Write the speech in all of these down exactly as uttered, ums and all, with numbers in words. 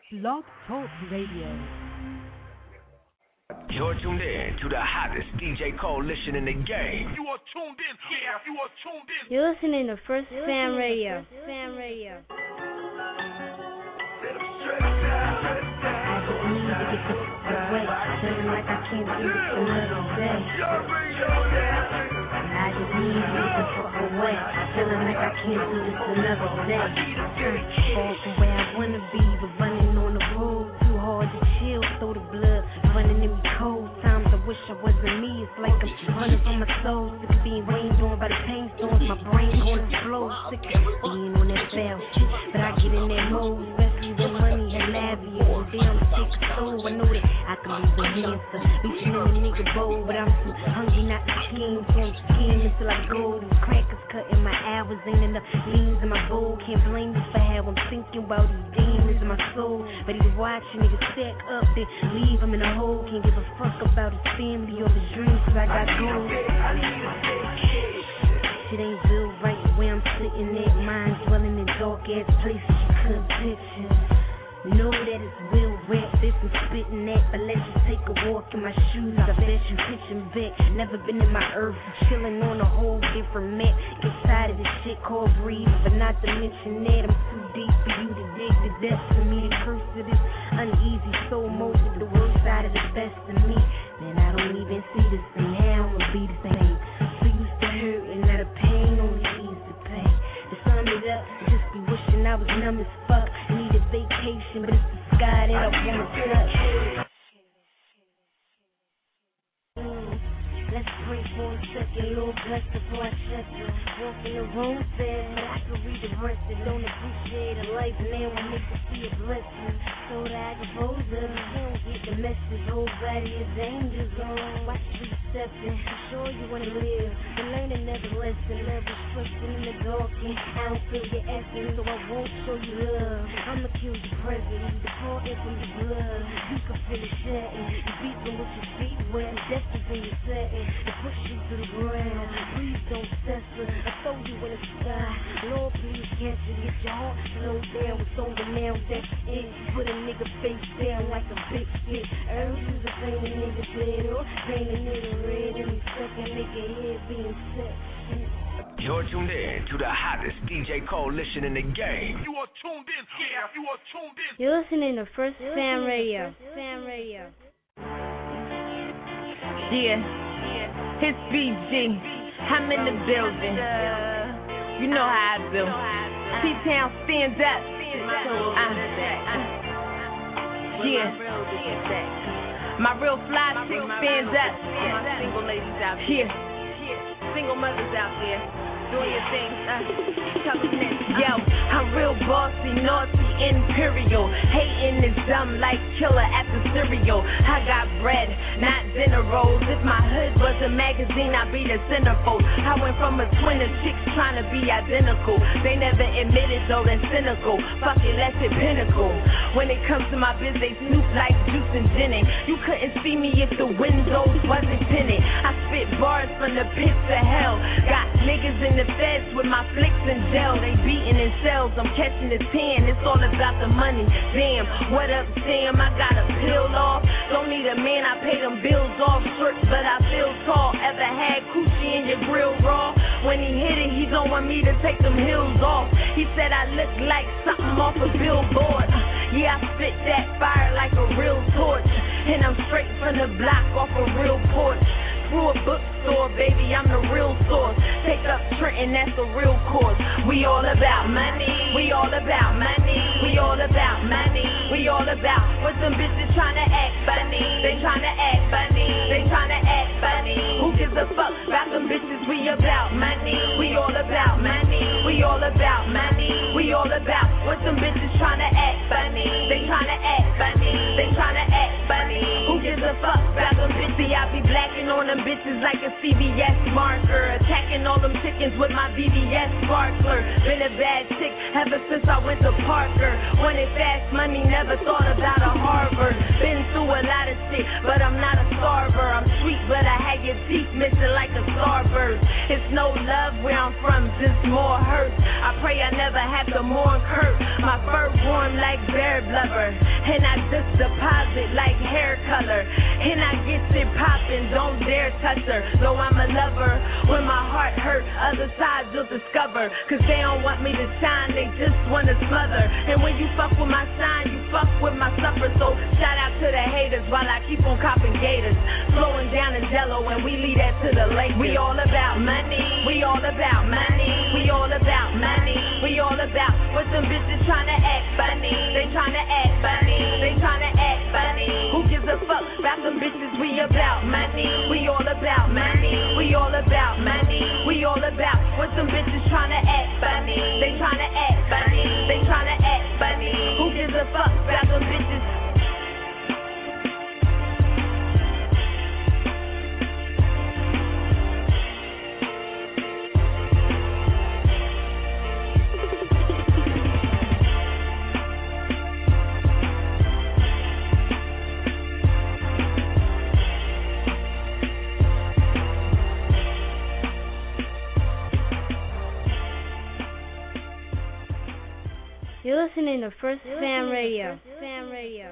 Blog Talk Radio. You're tuned in to the hottest D J coalition in the game. You are tuned in. Yeah, you are tuned in. You're listening to First Fam Radio. Fam Radio. I just need to get the fuck away. Feeling like I can't do this another day. I just need to get the fuck away. Feeling like I can't do this another day. Far from where I wanna be, but running on the road too hard to chill. Throw the blood running in me cold. Times I wish I wasn't me. It's like I'm running from my soul. Sick of being rained on by the pain storms. My brain on the flow. Sick of being on that foul shit, but I get in that mode. Especially when money and lavish. And damn, sick of soul. I know that I can be the answer. Reaching in the nigga bowl, but I'm too hungry not to scheme. So I'm scheming until I go. These crackers cutting my hours. Ain't enough leans in my bowl. Can't blame me for how I'm thinking about these demons in my soul. But either watch a nigga stack up, then leave him in a hole. Can't give a fuck about his family or his dreams, cause I got goals. Shit ain't built right where I'm sitting at. Mind dwelling in dark ass places you couldn't picture. Know that it's real rap, this I'm spitting at. But let's just take a walk in my shoes. I bet you pitching back. Never been in my earth, chilling on a whole different map. Get tired of this shit called breathing, but not to mention that I'm too deep for you to dig the depths of me. The curse of this uneasy soul, most of the worst side of the best of me. Man, I don't even see the same. How I'ma be the same. So used to hurt and now the pain only ease the pain. To sum it up, just be wishing I was numb as fuck. Need a vacation, but it's the sky that I wanna touch. Mm, let's break for a second, Lord bless before I shut you. Walk in the room, said, but I can read the rest. It don't appreciate a life now, I make it see a blessing. So that I can pose up, you don't get the message. Whole body is danger zone. Watch you stepping, sure you wanna live, and learn another lesson. Never trusting in the dark, and I don't feel your essence, so I won't show you love. I'ma kill your presence, departing from your blood. You can feel it shedding, you beating with your feet wet, death is in your setting, to push you to the ground. Please don't censor, I throw you in the sky. Lord, please cancel, get your heart slowed down. It's over now, that's it. Put a nigga face down like a big stick. Herbs is a thing a nigga said, or paint a nigga red and he stuck and make a head being set. You're tuned in to the hottest D J coalition in the game. You are tuned in. Yeah, you are tuned in. You're listening to First Fam Radio. Fam Radio. Yeah, it's B G. I'm in the building. You know how I do. T-Town stands up. Uh, yeah. My real fly chick stands up. My single ladies out here. Single mothers out there. Doing your thing. Uh, Yo, I'm real bossy, naughty, imperial. Hating is dumb like killer at the cereal. I got bread, not dinner rolls. If my hood was a magazine, I'd be the centerfold. I went from a twin of chicks trying to be identical. They never admitted though, they're cynical. Fuck it, let's hit pinnacle. When it comes to my biz, they snoop like juice and gin. You couldn't see me if the windows wasn't tinted. I spit bars from the pits of hell. Got niggas in the feds with my flicks and gel. They beating in cells, I'm catching the tan. It's all about the money. Damn, what up, Sam? I got a pill off. Don't need a man, I pay them bills off. Short, but I feel tall. Ever had coochie in your grill raw? When he hit it, he don't want me to take them heels off. He said I look like something off a billboard. Yeah, I spit that fire like a real torch. And I'm straight from the block off a real porch. Through a bookstore, baby, I'm the real source. Take up Trenton, that's the real course. We all about money. We all about money. We all about money. We all about what them bitches tryna act funny. They tryna act funny. They tryna act funny. Who gives a fuck about them bitches? We about money. We all about money. We all about money. We all about what them bitches tryna act funny. They tryna act funny. They tryna act funny. Who gives a fuck about them bitches? See, I be blacking on them bitches like a C V S marker. Attacking all them chickens with my B B S sparkler. Been a bad chick ever since I went to Parker. Wanted fast money, never thought about a Harvard. Been through a lot of shit, but I'm not a starver. I'm sweet, but I had your teeth missing like a starburst. It's no love where I'm from, just more hurt. I pray I never have to mourn Kurt. My fur warm like bear blubber. and I just deposit like hair color. And I get it poppin', don't dare touch her. Though I'm a lover, when my heart hurt, other sides you'll discover. Cause they don't want me to shine, they just wanna smother. And when you fuck with my shine, you fuck with my supper. So shout out to the haters while I keep on copping gators. Slowing down in Jello and we leave that to the lake. We all about money, we all about money, we all about money, we all about what them bitches tryna act funny. They tryna act funny, they tryna act funny. Who gives a fuck about them bitches? We about money, we all about money, we all about money, we all about what them bitches tryna act funny. They tryna act funny, they tryna act funny. Who gives a fuck about them bitches? You're listening to First Fam Radio. Fam Radio.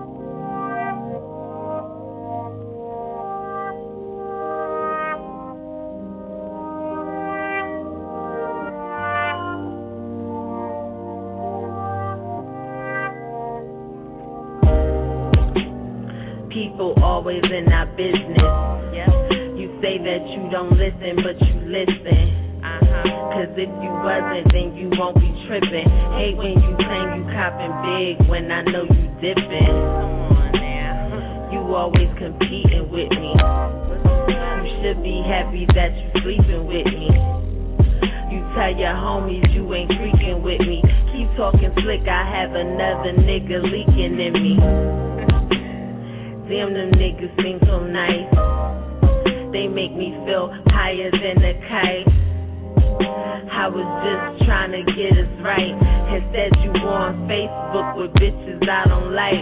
People always in our business. Yep. You say that you don't listen, but you listen. Cause if you wasn't, then you won't be tripping. Hate when you claim you copping big when I know you dipping. Come on now. You always competing with me. You should be happy that you sleeping with me. You tell your homies you ain't freaking with me. Keep talking slick, I have another nigga leaking in me. Damn, them niggas seem so nice. They make me feel higher than a kite. I was just trying to get us right. Instead you on Facebook with bitches I don't like.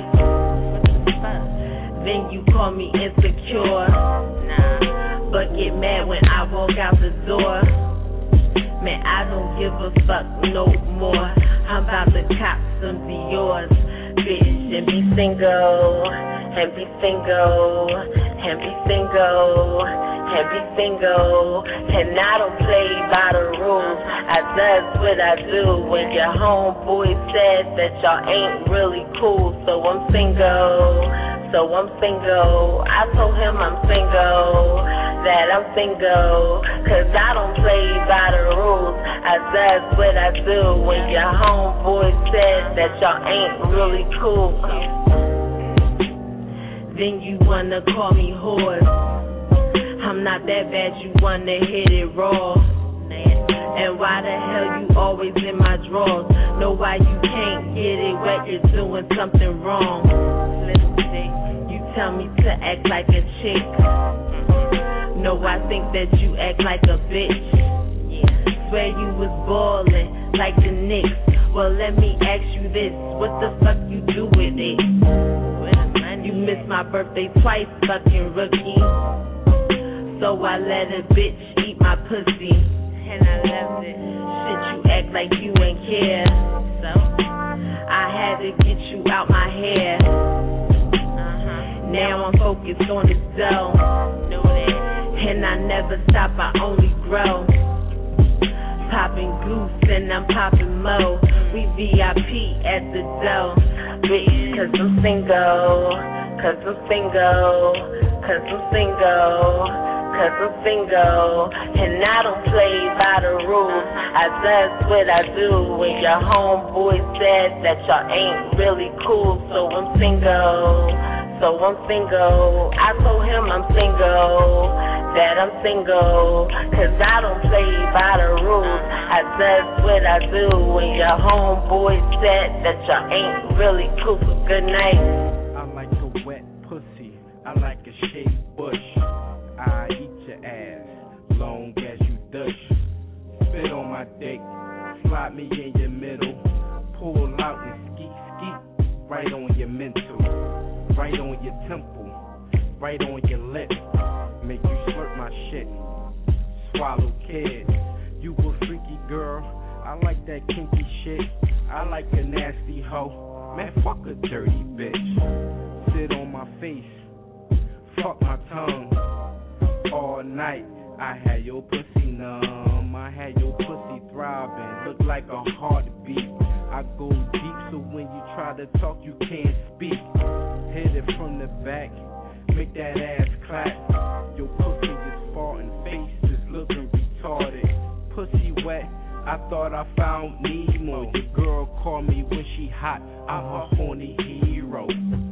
Then you call me insecure. Nah, but get mad when I walk out the door. Man, I don't give a fuck no more. I'm about to cop some Dior's, bitch, and be single, and be single, and be single. And be single, and I don't play by the rules. I does what I do when your homeboy said that y'all ain't really cool. So I'm single, so I'm single. I told him I'm single, that I'm single, cause I don't play by the rules. I does what I do when your homeboy said that y'all ain't really cool. Then you wanna call me horse. I'm not that bad, you wanna hit it raw. And why the hell you always in my drawers? Know why you can't get it wet, you're doing something wrong. You tell me to act like a chick. No, I think that you act like a bitch. Swear you was ballin' like the Knicks. Well, let me ask you this, what the fuck you do with it? You missed my birthday twice, fucking rookie. So I let a bitch eat my pussy, and I left it. Shit, you act like you ain't care. So I had to get you out my hair. Uh-huh. Now I'm focused on the dough. Know that. And I never stop, I only grow. Popping goose and I'm popping mo. We V I P at the dough. Bitch, cause I'm single. Cause I'm single. Cause I'm single. Cause I'm single, and I don't play by the rules. I does what I do when your homeboy said that y'all ain't really cool. So I'm single, so I'm single. I told him I'm single, that I'm single, cause I don't play by the rules. I does what I do when your homeboy said that y'all ain't really cool. So good night. I like a wet pussy, I like a shaved bush. I eat your ass, long as you dush. Spit on my dick, slide me in your middle. Pull out and skeet, skeet, right on your mental. Right on your temple, right on your lips. Make you slurp my shit, swallow kids. You a freaky girl, I like that kinky shit. I like a nasty hoe. Man, fuck a dirty bitch. Sit on my face, fuck my tongue. All night, I had your pussy numb. I had your pussy throbbing, look like a heartbeat. I go deep, so when you try to talk, you can't speak. Hit it from the back, make that ass clap. Your pussy is farting, face is looking retarded. Pussy wet, I thought I found Nemo. Your girl called me when she hot, I'm her horny hero.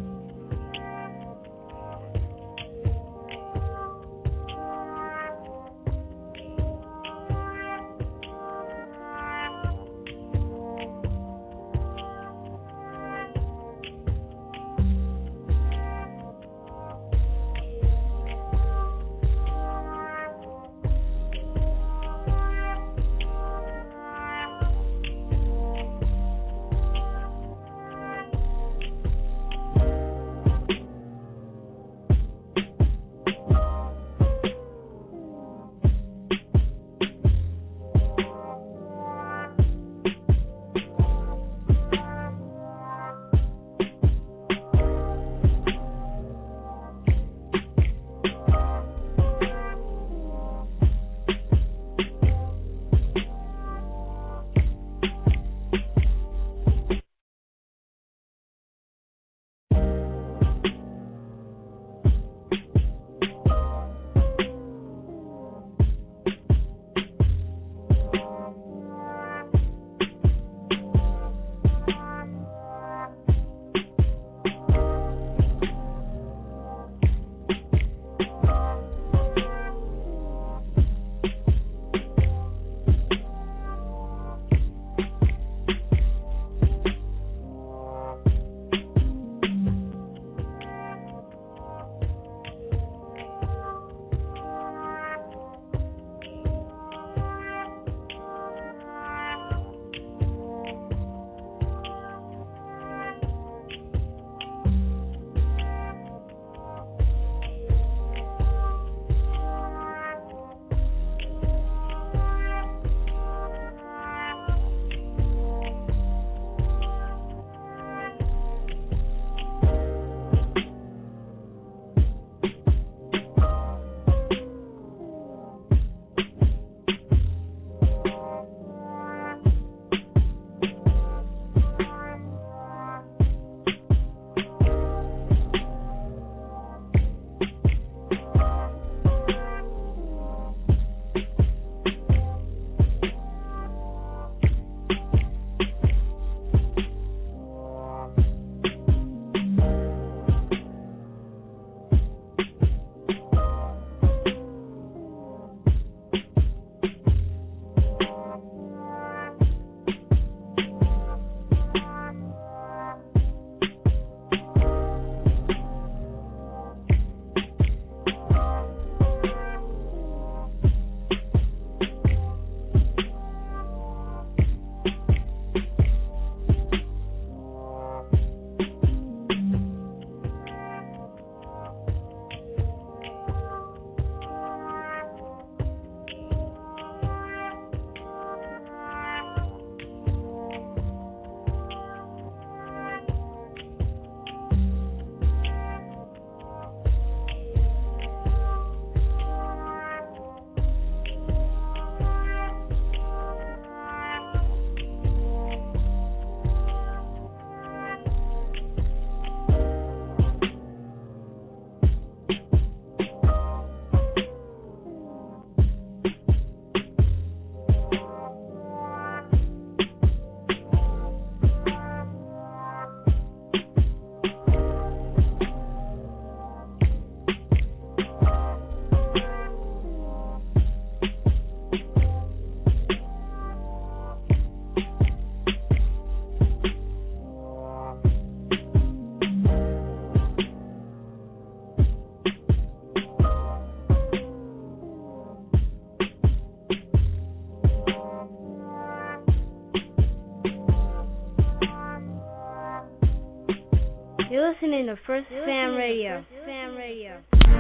You're listening to First Fam Radio. Fam Radio.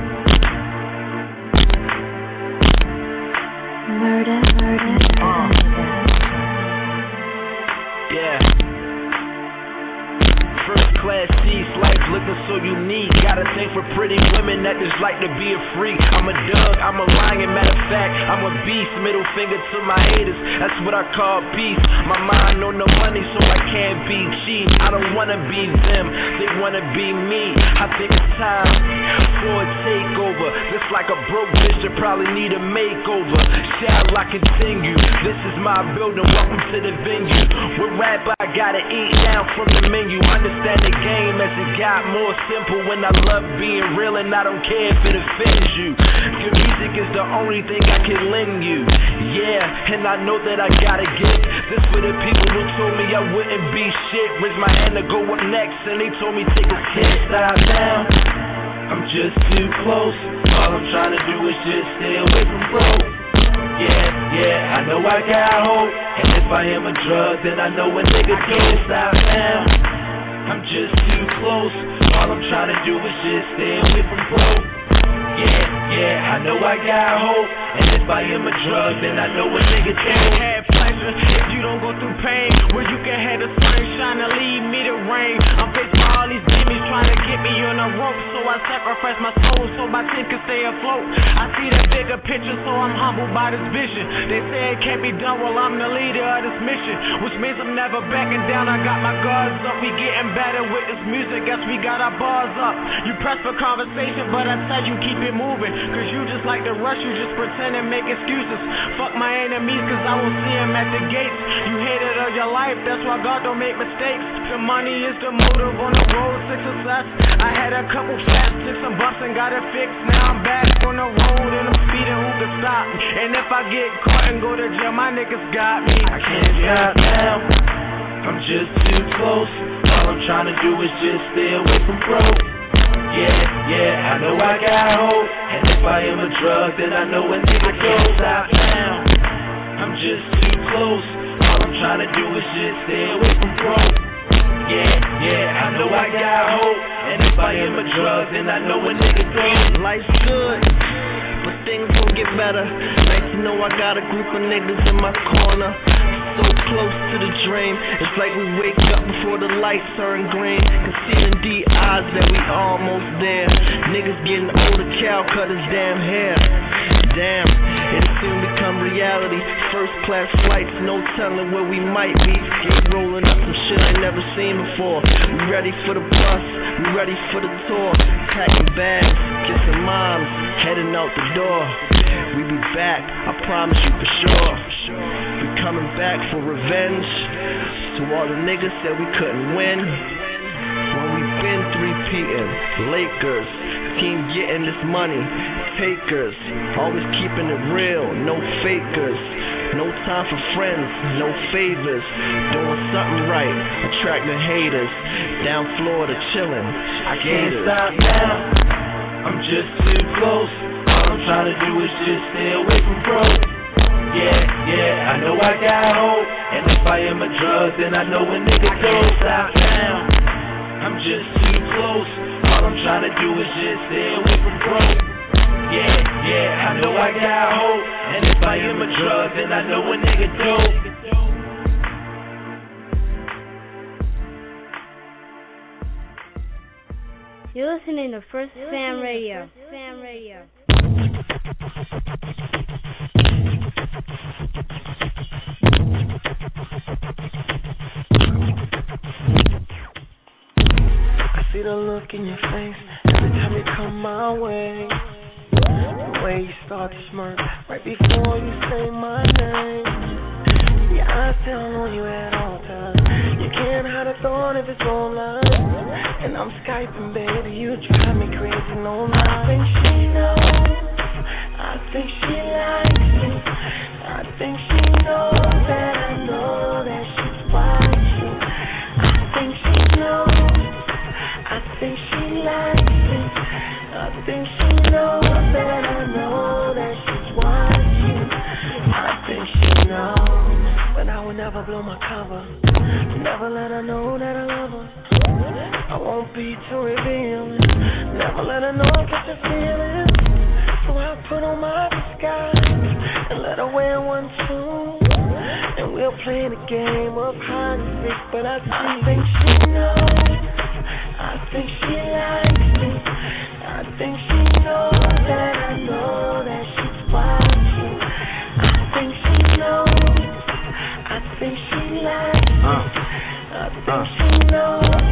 Murder, murder. Uh. Yeah. class C's, life looking so unique. Got a thing for pretty women that just like to be a freak. I'm a Doug, I'm a lion, matter of fact, I'm a beast. Middle finger to my haters, that's what I call peace. My mind on the money, so I can't be cheap. I don't wanna be them, they wanna be me. I think it's time for a takeover. Just like a broke bitch that probably need a makeover. Shall I continue? This is my building, welcome to the venue. With rap I gotta eat down from the menu. Understand the game as it got more simple. When I love being real and I don't care if it offends you. Your music is the only thing I can lend you. Yeah, and I know that I gotta give this for the people who told me I wouldn't be shit. Raise my hand to go up next and they told me take a hit. Stop now, I'm just too close. All I'm trying to do is just stay away from broke. Yeah, yeah, I know I got hope. And if I am a drug, then I know a nigga can't stop now. I'm just too close. All I'm trying to do is just stay away from broke. Yeah, yeah, I know I got hope. And if I am a drug, then I know a nigga can't have pleasure if you don't go through pain. Where you can have the sunshine and leave me the rain. I'm faced by all these demons trying to get me on a rope. So I sacrifice my soul so my team can stay afloat. I see that bigger picture, so I'm humbled by this vision. They say it can't be done, well I'm the leader of this mission, which means I'm never backing down. I got my guards up, we getting better with this music. Guess we got our bars up. You press for conversation, but I said you keep it moving. Cause you just like to rush, you just pretend and make excuses. Fuck my enemies, cause I will see them at the gates. You hated of your life, that's why God don't make mistakes. The money is the motive on the road to success. I had a couple flaps, took some bumps and got it fixed. Now I'm back on the road and I'm speeding, who can stop me? And if I get caught and go to jail, my niggas got me. I can't stop now, I'm just too close. All I'm trying to do is just stay away from broke. Yeah, yeah, I know I got hope. And if I am a drug, then I know a nigga can't stop now. I'm just too close. All I'm trying to do is just stay away from broke. Yeah, yeah, I know I got hope. And if I am a drug, then I know a nigga don't. Life's good, but things gon' get better. Nice to know I got a group of niggas in my corner. So close to the dream, it's like we wake up before the lights turn green. Can see in the eyes that we almost there. Niggas getting older, Cal cut his damn hair. Damn, it'll soon become reality. First class flights, no telling where we might be. Keep rolling up some shit I never seen before. We ready for the bus, we ready for the tour. Packing bags, kissing moms, heading out the door. We be back, I promise you for sure. We coming back for revenge. To all the niggas that we couldn't win. When we been three-peating, Lakers, team getting this money, takers, always keeping it real, no fakers. No time for friends, no favors. Doing something right, attracting haters. Down Florida chilling, I can't stop now. I'm just too close. All I'm trying to do is just stay away from broke. Yeah, yeah, I know I got hope. And if I am a drug, then I know a nigga don't stop now. I'm just too close. All I'm trying to do is just stay away from broke. Yeah, yeah, I know I got hope. And if I am a drug, then I know a nigga dope. You're listening to First Fam Radio. Fam Radio. I see the look in your face every time you come my way. The way you start to smirk right before you say my name. Your eyes tell on you at all times. You can't hide a thought if it's online. And I'm Skyping, baby, you drive me crazy, no lie. I think she knows, I think she likes me. I think she knows that I know that she's watching. I think she knows, I think she likes me. I think she knows that I know that she's watching. I think she knows, but I will never blow my cover. Never let her know that I love her. I won't be too revealing. Never let her know I catch a feeling. So I put on my disguise and let her wear one too. And we'll play the game of hide and seek. But I, I think she knows,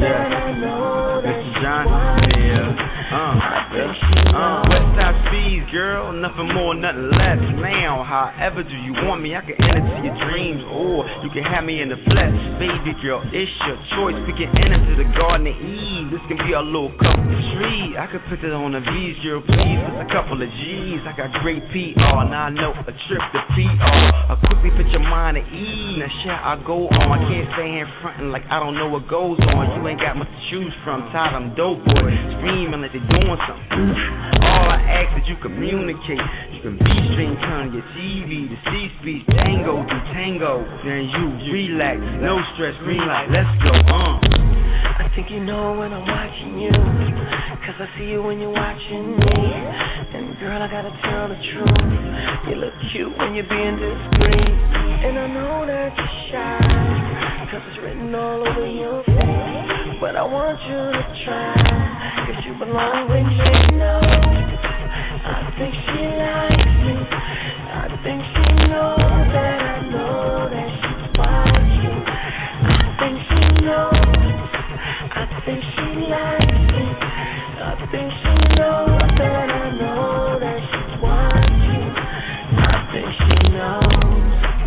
that I know that Mister John, yeah. Uh, uh, Westside Speeds, girl, nothing more, nothing less. Now, however do you want me? I can enter to your dreams, or you can have me in the flesh. Baby girl, it's your choice. We can enter to the Garden of Eve. This can be our little cup of tree. I could put it on the V's, girl, please. With a couple of G's. I got great P R, now I know a trip to P R. I quickly put your mind at ease. Now shit, I go on. I can't stay here frontin' like I don't know what goes on. You ain't got much to choose from. Tired, I'm dope boy. Screaming like they doing something. All I ask is you communicate. You can B-string turn your T V to C-speech. Tango do tango. Then you relax. No stress, green light. Let's go. Uh. I think you know when I'm watching you, cause I see you when you're watching me. And girl, I gotta tell the truth, you look cute when you're being discreet. And I know that you're shy, cause it's written all over your face. But I want you to try, cause you belong with me. No, I think she likes me. I think she knows that I know that she's watching. I think she knows. I think she likes me. I think she knows that I know that she's watching. I think she knows.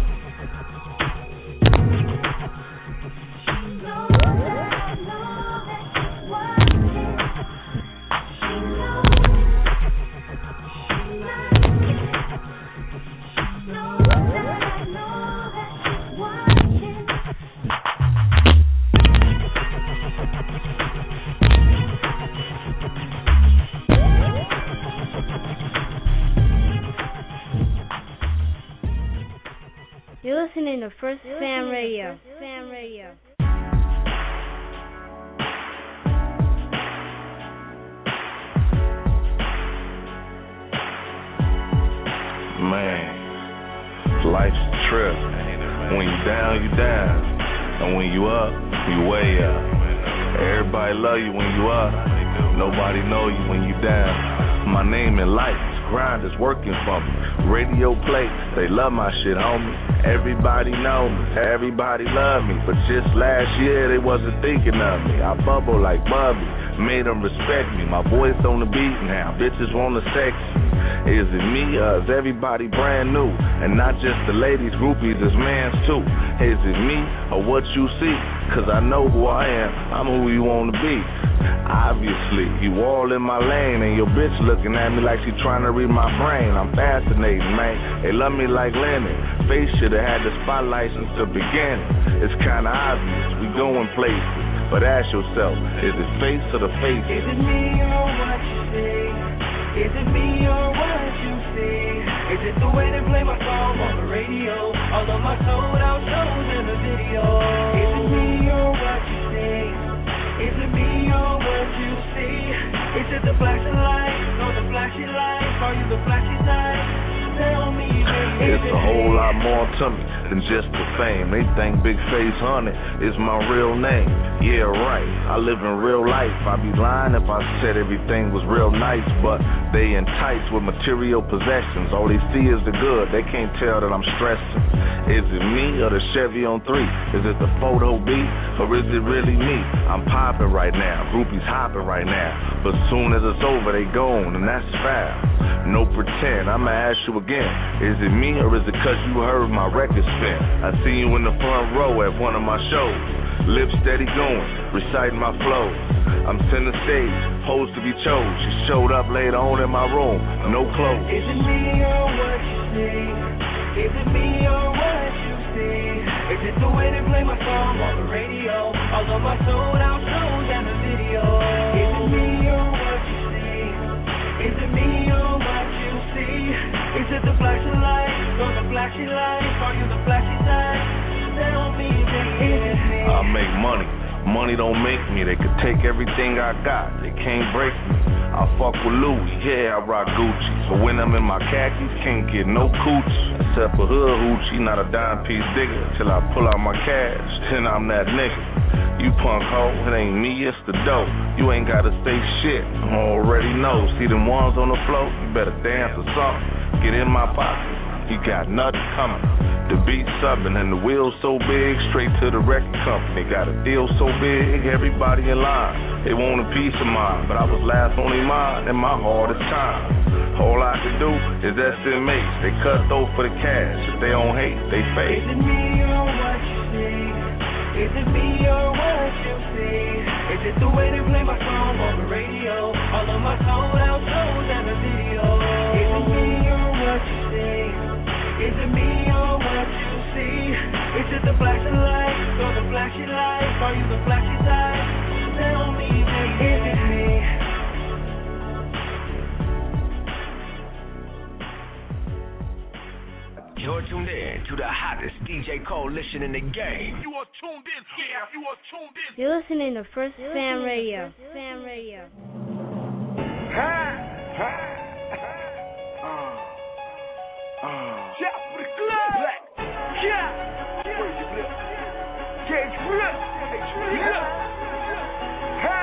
She knows that I know that she's watching. She knows. She likes me. She knows that I know that she's watching. You're listening to First Fam Radio. Fam Radio. Man, life's a trip. When you down, you down. And when you up, you way up. Everybody love you when you up. Nobody know you when you down. My name in life, grind is working for me. Radio play, they love my shit, homie. Everybody know me, everybody love me. But just last year, they wasn't thinking of me. I bubble like Bubby, made them respect me. My voice on the beat now, bitches wanna sex me. Is it me or is everybody brand new? And not just the ladies, groupies, it's mans too. Is it me or what you see? Cause I know who I am, I'm who you wanna be. Obviously, you all in my lane, and your bitch looking at me like she trying to read my brain. I'm fascinating, man. They love me like Lennon. Face should've had the spotlight since the beginning. It's kinda obvious, we going places. But ask yourself, is it face or the face? Is it me or what you see? Is it me or what you see? Is it the way they play my song on the radio? All of my sold out shows in the video. Is it me or what you see? Is it me or what you see? Is it the flashing lights or the flashy lights? Are you the flashy lights? Tell me, baby. It's a whole lot more to me than just the fame. They think Big Face Honey is my real name. Yeah, right, I live in real life. I'd be lying if I said everything was real nice, but they enticed with material possessions. All they see is the good, they can't tell that I'm stressing. Is it me or the Chevy on three? Is it the photo beat or is it really me? I'm popping right now, groupies hopping right now, but soon as it's over they gone, and that's foul. No pretend, I'ma ask you again, is it me or is it cause you heard my record spin? I see you in the front row at one of my shows, lips steady going, reciting my flows. I'm center stage, posed to be chose. She showed up later on in my room, no clothes. Is it me or what you see? Is it me or what you see? Is it the way they play my song on the radio? All of my sold out shows and the video. Is it me or what you see? Is it me or what you see? Is it the flashing lights or the flashy lights? Are you the flashy lights? Tell me, baby. I make money. Money don't make me. They could take everything I got. They can't break me. I fuck with Louis. Yeah, I rock Gucci. So when I'm in my khakis, can't get no coochie. Except for hood hoochie, not a dime piece digger. Till I pull out my cash, then I'm that nigga. You punk hoe, it ain't me, it's the dope. You ain't gotta say shit, I already know. See them ones on the floor, you better dance or something. Get in my pocket, you got nothing coming. The beat subbing and the wheels so big, straight to the record company. Got a deal so big, everybody in line. They want a piece of mine, but I was last on their mind in my hardest time. All I could do is estimate. They cut though for the cash. If they don't hate, they fake. Is it me or what you see? Is it me or what you see? Is it the way they play my song on the radio? All of my sold out shows and the video. Is it me or what you see? Is it me or what you see? Is it the flashing lights or the flashing lights? Are you the flashy type? Tell me, baby, is it me? You're tuned in to the hottest D J coalition in the game. You are tuned in. Yeah, you are tuned in. You're listening to First Fam Radio. Fam Radio. Ha! Ha! Uh. Uh. Shout for the club. Black. Yeah. Where's your flip? Cage flip. Cage flip. Ha!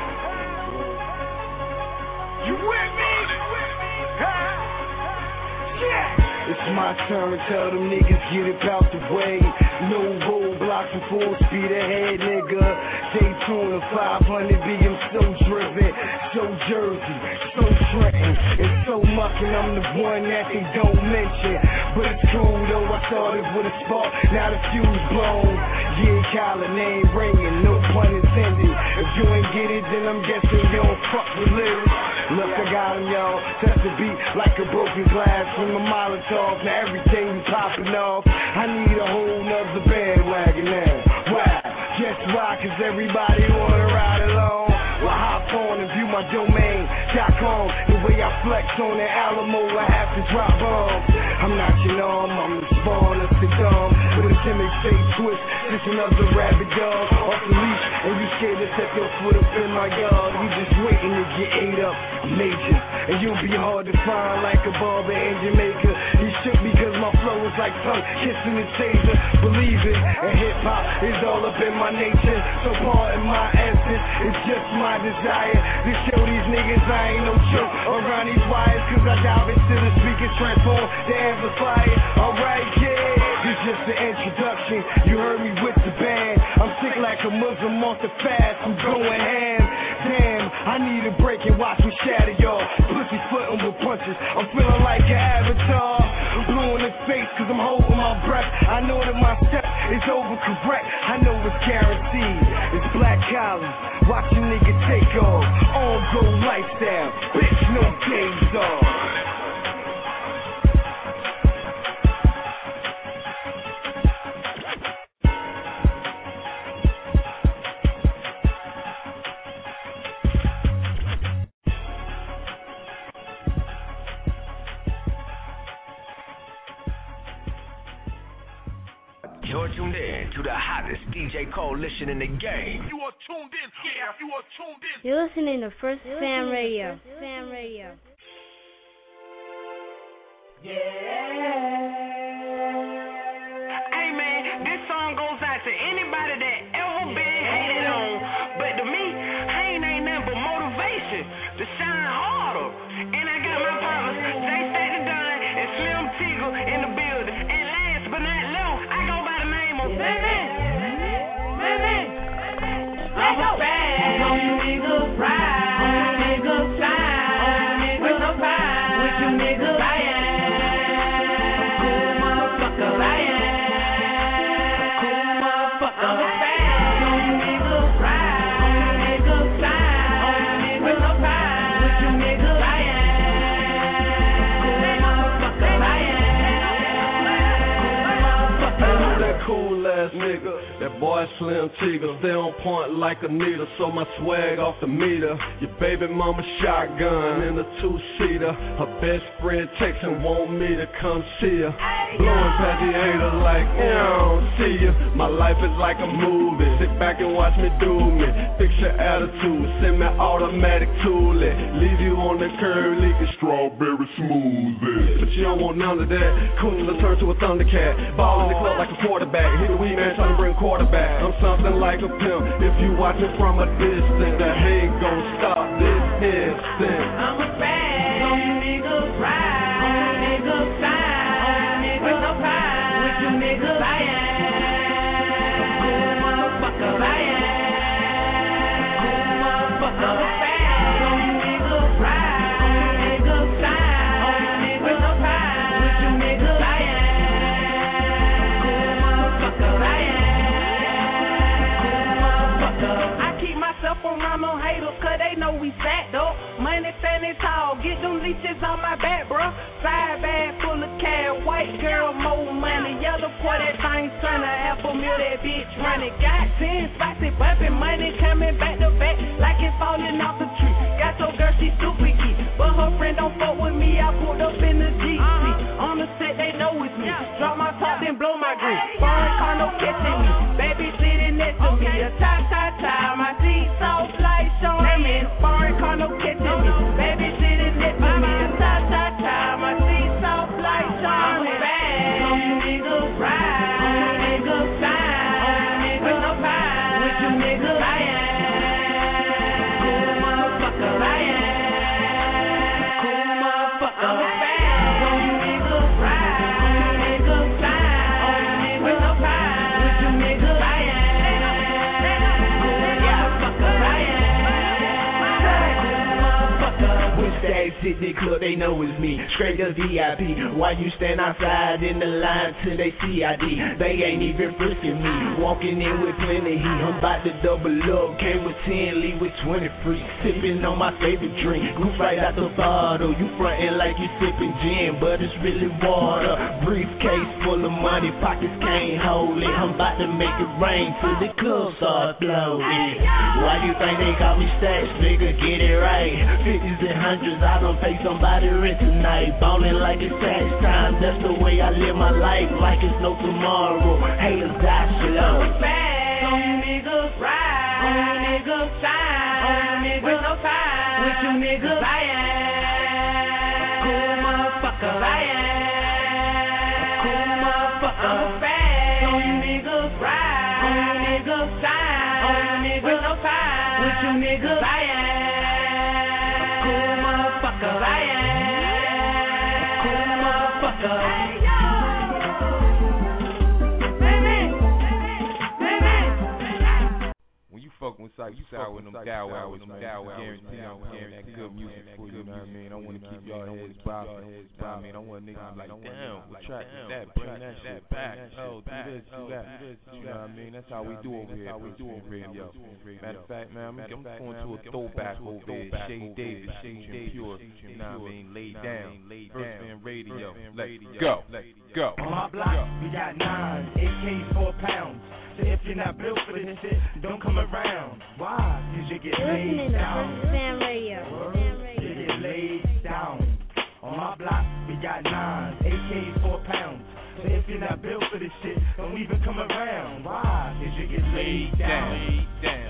You with me? Ha! Yeah. It's my turn, tell them niggas get it out the way. No roadblocks and full speed ahead, nigga. Daytona five hundred B M so driven, so Jersey, so Trenton. It's so mucking, I'm the one that they don't mention. But it's cool though, I started with a spark, now the fuse blown. Yeah, Kyler, name ringing, no pun intended. If you ain't get it, then I'm guessing you don't fuck with lyrics. Look, I got him, y'all. Touch the beat like a broken glass from a Molotov. Now everything we popping off. I need a whole nother bandwagon now. Why? Guess why? Cause everybody wanna ride along. Well, hop on and view my domain. Dot com. The way I flex on the Alamo, I have to drop bombs. I'm not your norm, I'm the spawn of the dumb. With a timid fake twist, just another rabbit dog off the leash. And you scared to set your foot up in my yard. We just waiting to get ate up, major. And you'll be hard to find like a barber in Jamaica. He shook because my flow is like tongue kissing the taser. Believe it, and hip hop is all up in my nature. So part of my essence, it's just my desire to show these niggas I ain't no joke around these wires. Cause I dive into the speakers, transform the amplifier. Alright, yeah. This just the introduction. You heard me with the band. I'm sick like a Muslim off the fast. I'm going ham. Damn, I need a break and watch me shatter y'all. Pussy footin' with punches. I'm feeling like an avatar. Blue in the face cause I'm holding my breath. I know that my step is overcorrect. I know it's guaranteed. It's black collars. Watch a nigga take off. On go lifestyle. Bitch, no days off. You're tuned in to the hottest D J coalition in the game. You are tuned in. Yeah, you are tuned in. You're listening to First Fam Radio. Fam Radio. Yeah. Hey man, this song goes out to anybody that ever been hated on. But to me, hate ain't nothing but motivation to shine harder. And I got my partners, Jay Staten Dunn and Slim Teagle in the building. And last but not least, I go by the name of Baby. Baby. I'm a fan. On you niggas ride. On you niggas shine. With no pride. With you niggas I am. Cool ass nigga, that boy Slim Teagle, stay on point like a needle, so my swag off the meter. Your baby mama shotgun in a two-seater. Her best friend texts and want me to come see her. Blowing past the hater like, yeah, I don't see ya. My life is like a movie, sit back and watch me do me. Fix your attitude, semi-automatic tooling. Leave you on the curb, leaking strawberry smoothie. But you don't want none of that, cool, let's turn to a Thundercat. Ball in the club like a quarterback. Hit a weed man trying to bring quarterback. I'm something like a pimp. If you watching from a distance, the hate gon' stop this instant. I'm a fan. On you niggas ride. On you niggas shine. With no pride. With you on them haters, cause they know we stacked up. Money standing tall, get them leeches on my back, bro. Side bag full of cash, white girl, more money. Yellow pour that thing, turn a half a mil, that bitch running. Got ten spicy bumping, money coming back to back, like it's falling off the tree. Got your girl, she super geek, but her friend don't fuck with me. I pulled up in the G C. Uh-huh. On the set, they know it's me. Yeah. Drop my top, then blow my green. Hey, foreign car, no catching me. Baby sitting next to okay. me. A ta ta ta, my seat soft light showing me. Foreign car, no catching me. Baby sitting next to me. A ta ta ta, my seat soft light showing me. On you niggas ride, on you niggas shine, with no pride, with you niggas I am. Cool motherfucker, I am. Cool motherfucker, I am. Sit the club, they know it's me. Straight to V I P. Why you stand outside in the line till they C I D? They ain't even frisking me. Walking in with plenty heat. I'm about to double up. Came with ten, leave with twenty free. Sipping on my favorite drink. Goof right out the bottle. You frontin' like you sipping gin, but it's really water. Briefcase full of money, pockets can't hold it. I'm about to make it rain till the club start floating. Why you think they call me Stacks? Nigga, get it right. Fifties and hundreds, I don't pay somebody rent tonight. Ballin' like it's tax time. That's the way I live my life, like it's no tomorrow. Haters die slow. On you niggas ride, on you niggas shine, on you niggas with no time, with you niggas I am. Cool motherfucker, I am. Cool motherfucker, on you niggas ride, on you niggas shine, on you niggas with no time, with you niggas I am. Cool motherfucker, I am. Cool motherfucker. Hey, yo. Fuck with Psych, you sour with them dow hours, man. Guarantee I'm hearing that good music for you, know what I mean? I want to keep y'all heads bobbing, you know what I mean? I want niggas like, damn, what track is that? Bring that shit back. Oh, do this, do that. You know what I mean? That's how we do over here. We do over here, yo. Matter of fact, man, I'm going to a throwback over here. Shay Davis, featuring Pure, you know what I mean? Lay down, First Fan Radio. Let's go, let's go. On my block, we got nine A Ks, four pounds. So if you're not built for this shit, don't come around. Why? Cause you get laid down. First Fan Radio. You get laid down. On my block, we got nine A Ks, four pounds. So if you're not built for this shit, don't even come around. Why? Cause you get laid down. Laid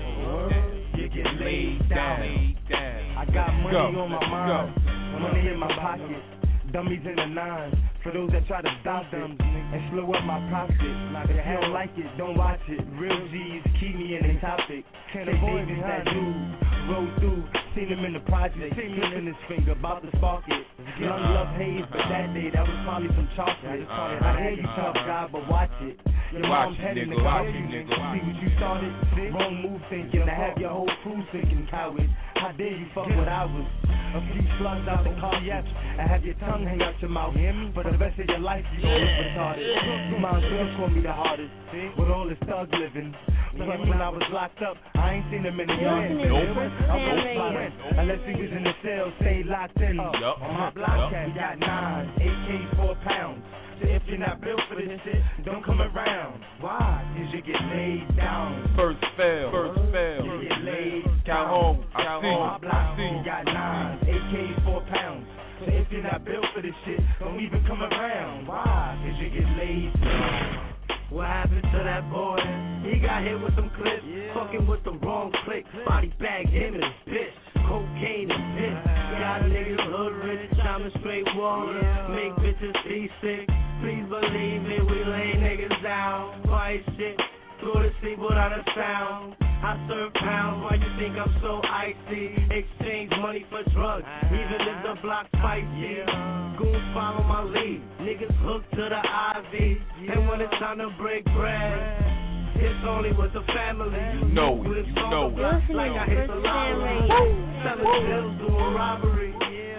down. You get laid down. Laid down. I got money go. on my mind. Go. Money in my pocket. Dummies in the nines. For those that try to stop them and slow up my profit. If you don't like it, don't watch it. Real G's keep me in the topic. Say Davis, that dude, roll through. Seen him in the project, slipping his finger, about to spark it. Young love haze, but that day that was probably some chocolate. I hear you tough guy, but watch it. Your mom's head in the car, see what you started. Wrong move thinking, to have your whole crew thinking, coward. How dare you fuck with ours? A few slugs out the car, yes. I have your tongue hang out your mouth. For the rest of your life, you always retarded. My girls call me the hardest, with all this thug living. Plus, when I was locked up, I ain't seen him in a year. Nope. I was fine. Unless he was in the cell, stay locked in. Yep. On my block, yep. we got nine A Ks, four pounds. So if you're not built for this shit, don't come around. Why? Cause you get laid down. First fail, first fail. You get laid Count home, I see, on my block, I see. we got nine A Ks, four pounds. So if you're not built for this shit, don't even come around. Why? Cause you get laid down. What happened to that boy? He got hit with some clips, yeah. Fucking with the wrong click. Body bag him and his bitch. Cocaine and piss. Got niggas hood rich, shining straight water. Make bitches be sick. Please believe it, we lay niggas down. Fight shit, go to sleep without a sound. I serve pounds, why you think I'm so icy? Exchange money for drugs, even if the block's spicy. Goons follow my lead, niggas hooked to the I V. And when it's time to break bread, it's only with the family. You know it, you know it. Like I hit the lottery, selling pills, doing robbery.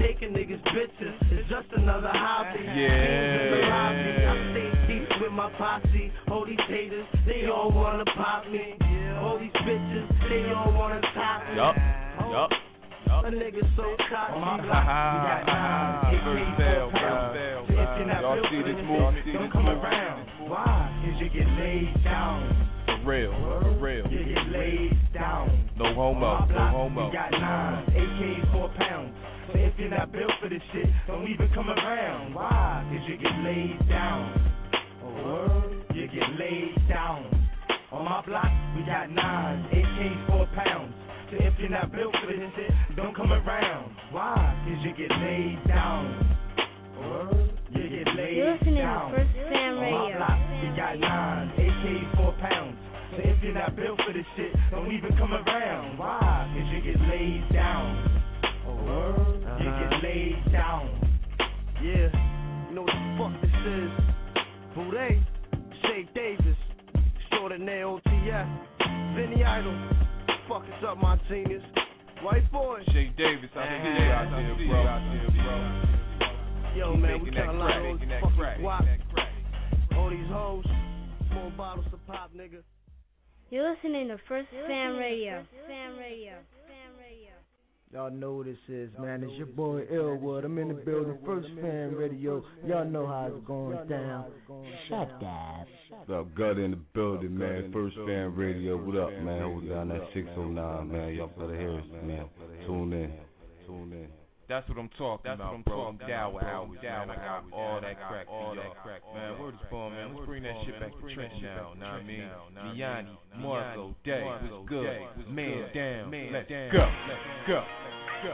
taking niggas bitches. It's just another hobby. Yeah. I stay deep with my posse. All these haters, they all wanna pop me. All these bitches, they all wanna top me. Yup. Yup. A nigga so cocky. We got nine, A K four pounds. So if you're not built for this move, don't come around. Why? Cause you get laid down. For real, for real. You get laid down. No homo, no homo. We got nine, A K four pounds. So if you're not built for this shit, don't even come around. Why? Cause you get laid down. Oh, you get laid down. On my block, we got nine, A K four pounds. So if you're not built for this shit, don't come around. Why? Cause you get laid down. Oh, you get laid You're listening down. to First Fam On Radio. my block, we got nine, A K four pounds. So if you're not built for this shit, don't even come around. Why? Cause you get laid down. Oh, you get laid down. Yeah, you know what the fuck this is? Boudet, Shay Davis, Extraordinaire O T F, Vinny Idol. Fuck is up, my genius. White boy. Shay Davis out here, out there, bro. Out there, bro. Yo, Keep man, we making kinda that like crack, all these making that fucking crack, guap. making that crack. All these hoes, small bottles of pop, nigga. You're listening to First Fam Radio. Fam Radio. Y'all know what this is, man. It's your boy Illwood. I'm in the building, First Fam Radio. Y'all know how it's going down. Shut up. What's up, Gutter in the building, man. First Fam Radio. What up, man? Hold down that six oh nine, man. Y'all better hear us, man. Tune in. Tune in. That's what I'm talking That's about, bro. I'm down with hours, man. I got all that crack, all that crack, man. Word is born, man. Let's bring that shit back to Trench now. Know what I mean? Miani, Marco, Day, what's good? Man down. Let's go. Let's go. Go.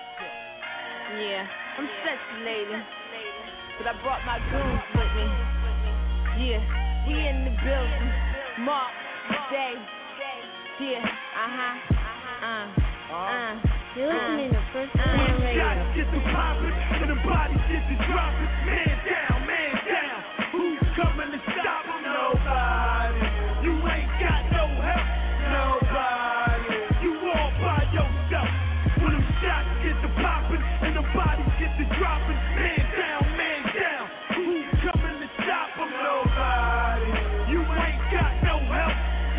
Yeah, I'm sexy lady, but I brought my goons with me. Yeah, we in the building. Mark, Day, yeah, uh-huh, uh, uh. You're listening to First Fam Radio. Shots get to poppin', and the bodies get to droppin'. Man down, man down. Who's coming to stop 'em? Nobody. You ain't got no help. Nobody. You all by yourself. When them shots get to poppin', and the bodies get to droppin'. Man down, man down. Who's coming to stop 'em? Nobody. You ain't got no help.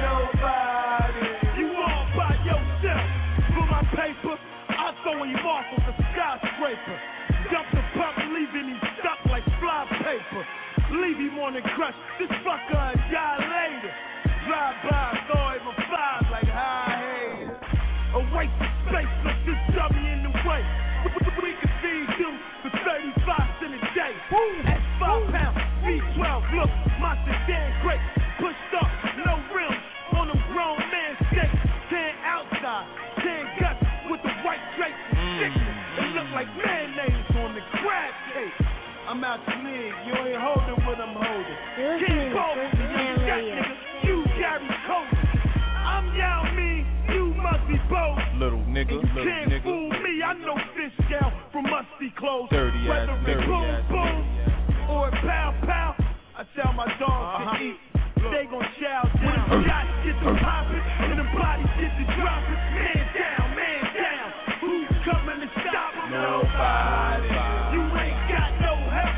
Nobody. You all by yourself. For my paper, I throw him off of a skyscraper. Dump the pump, leaving him stuck like fly paper. Leave him on the crutch, this fucker a die later. Drive by, throw him a five like high haters. A waste of space, let this dummy in the way. We can feed you for thirty-five cents a day. At five pounds, V twelve, look, my sedan great. Pushed up, no rims, on them grown man skates. Ten outside, ten guts with the white drapes and thickness. It look like mayonnaise on the crab cake. I'm out your league, you ain't holding what I'm holding. King Cole, you shot nigga, you Gary Coach. I'm Yao Ming, you must be bold. Little nigga, and you little can't nigga. fool me, I know this gal from musty clothes. Dirty ass, Whether dirty it boom ass, boom dirty or it pow pow, I tell my dogs Uh-huh. to eat. They gon' chow down. When the shots get to poppin' and the bodies get to droppin'. Man down, man down. Who's coming to stop 'em? Nobody. You ain't got no help.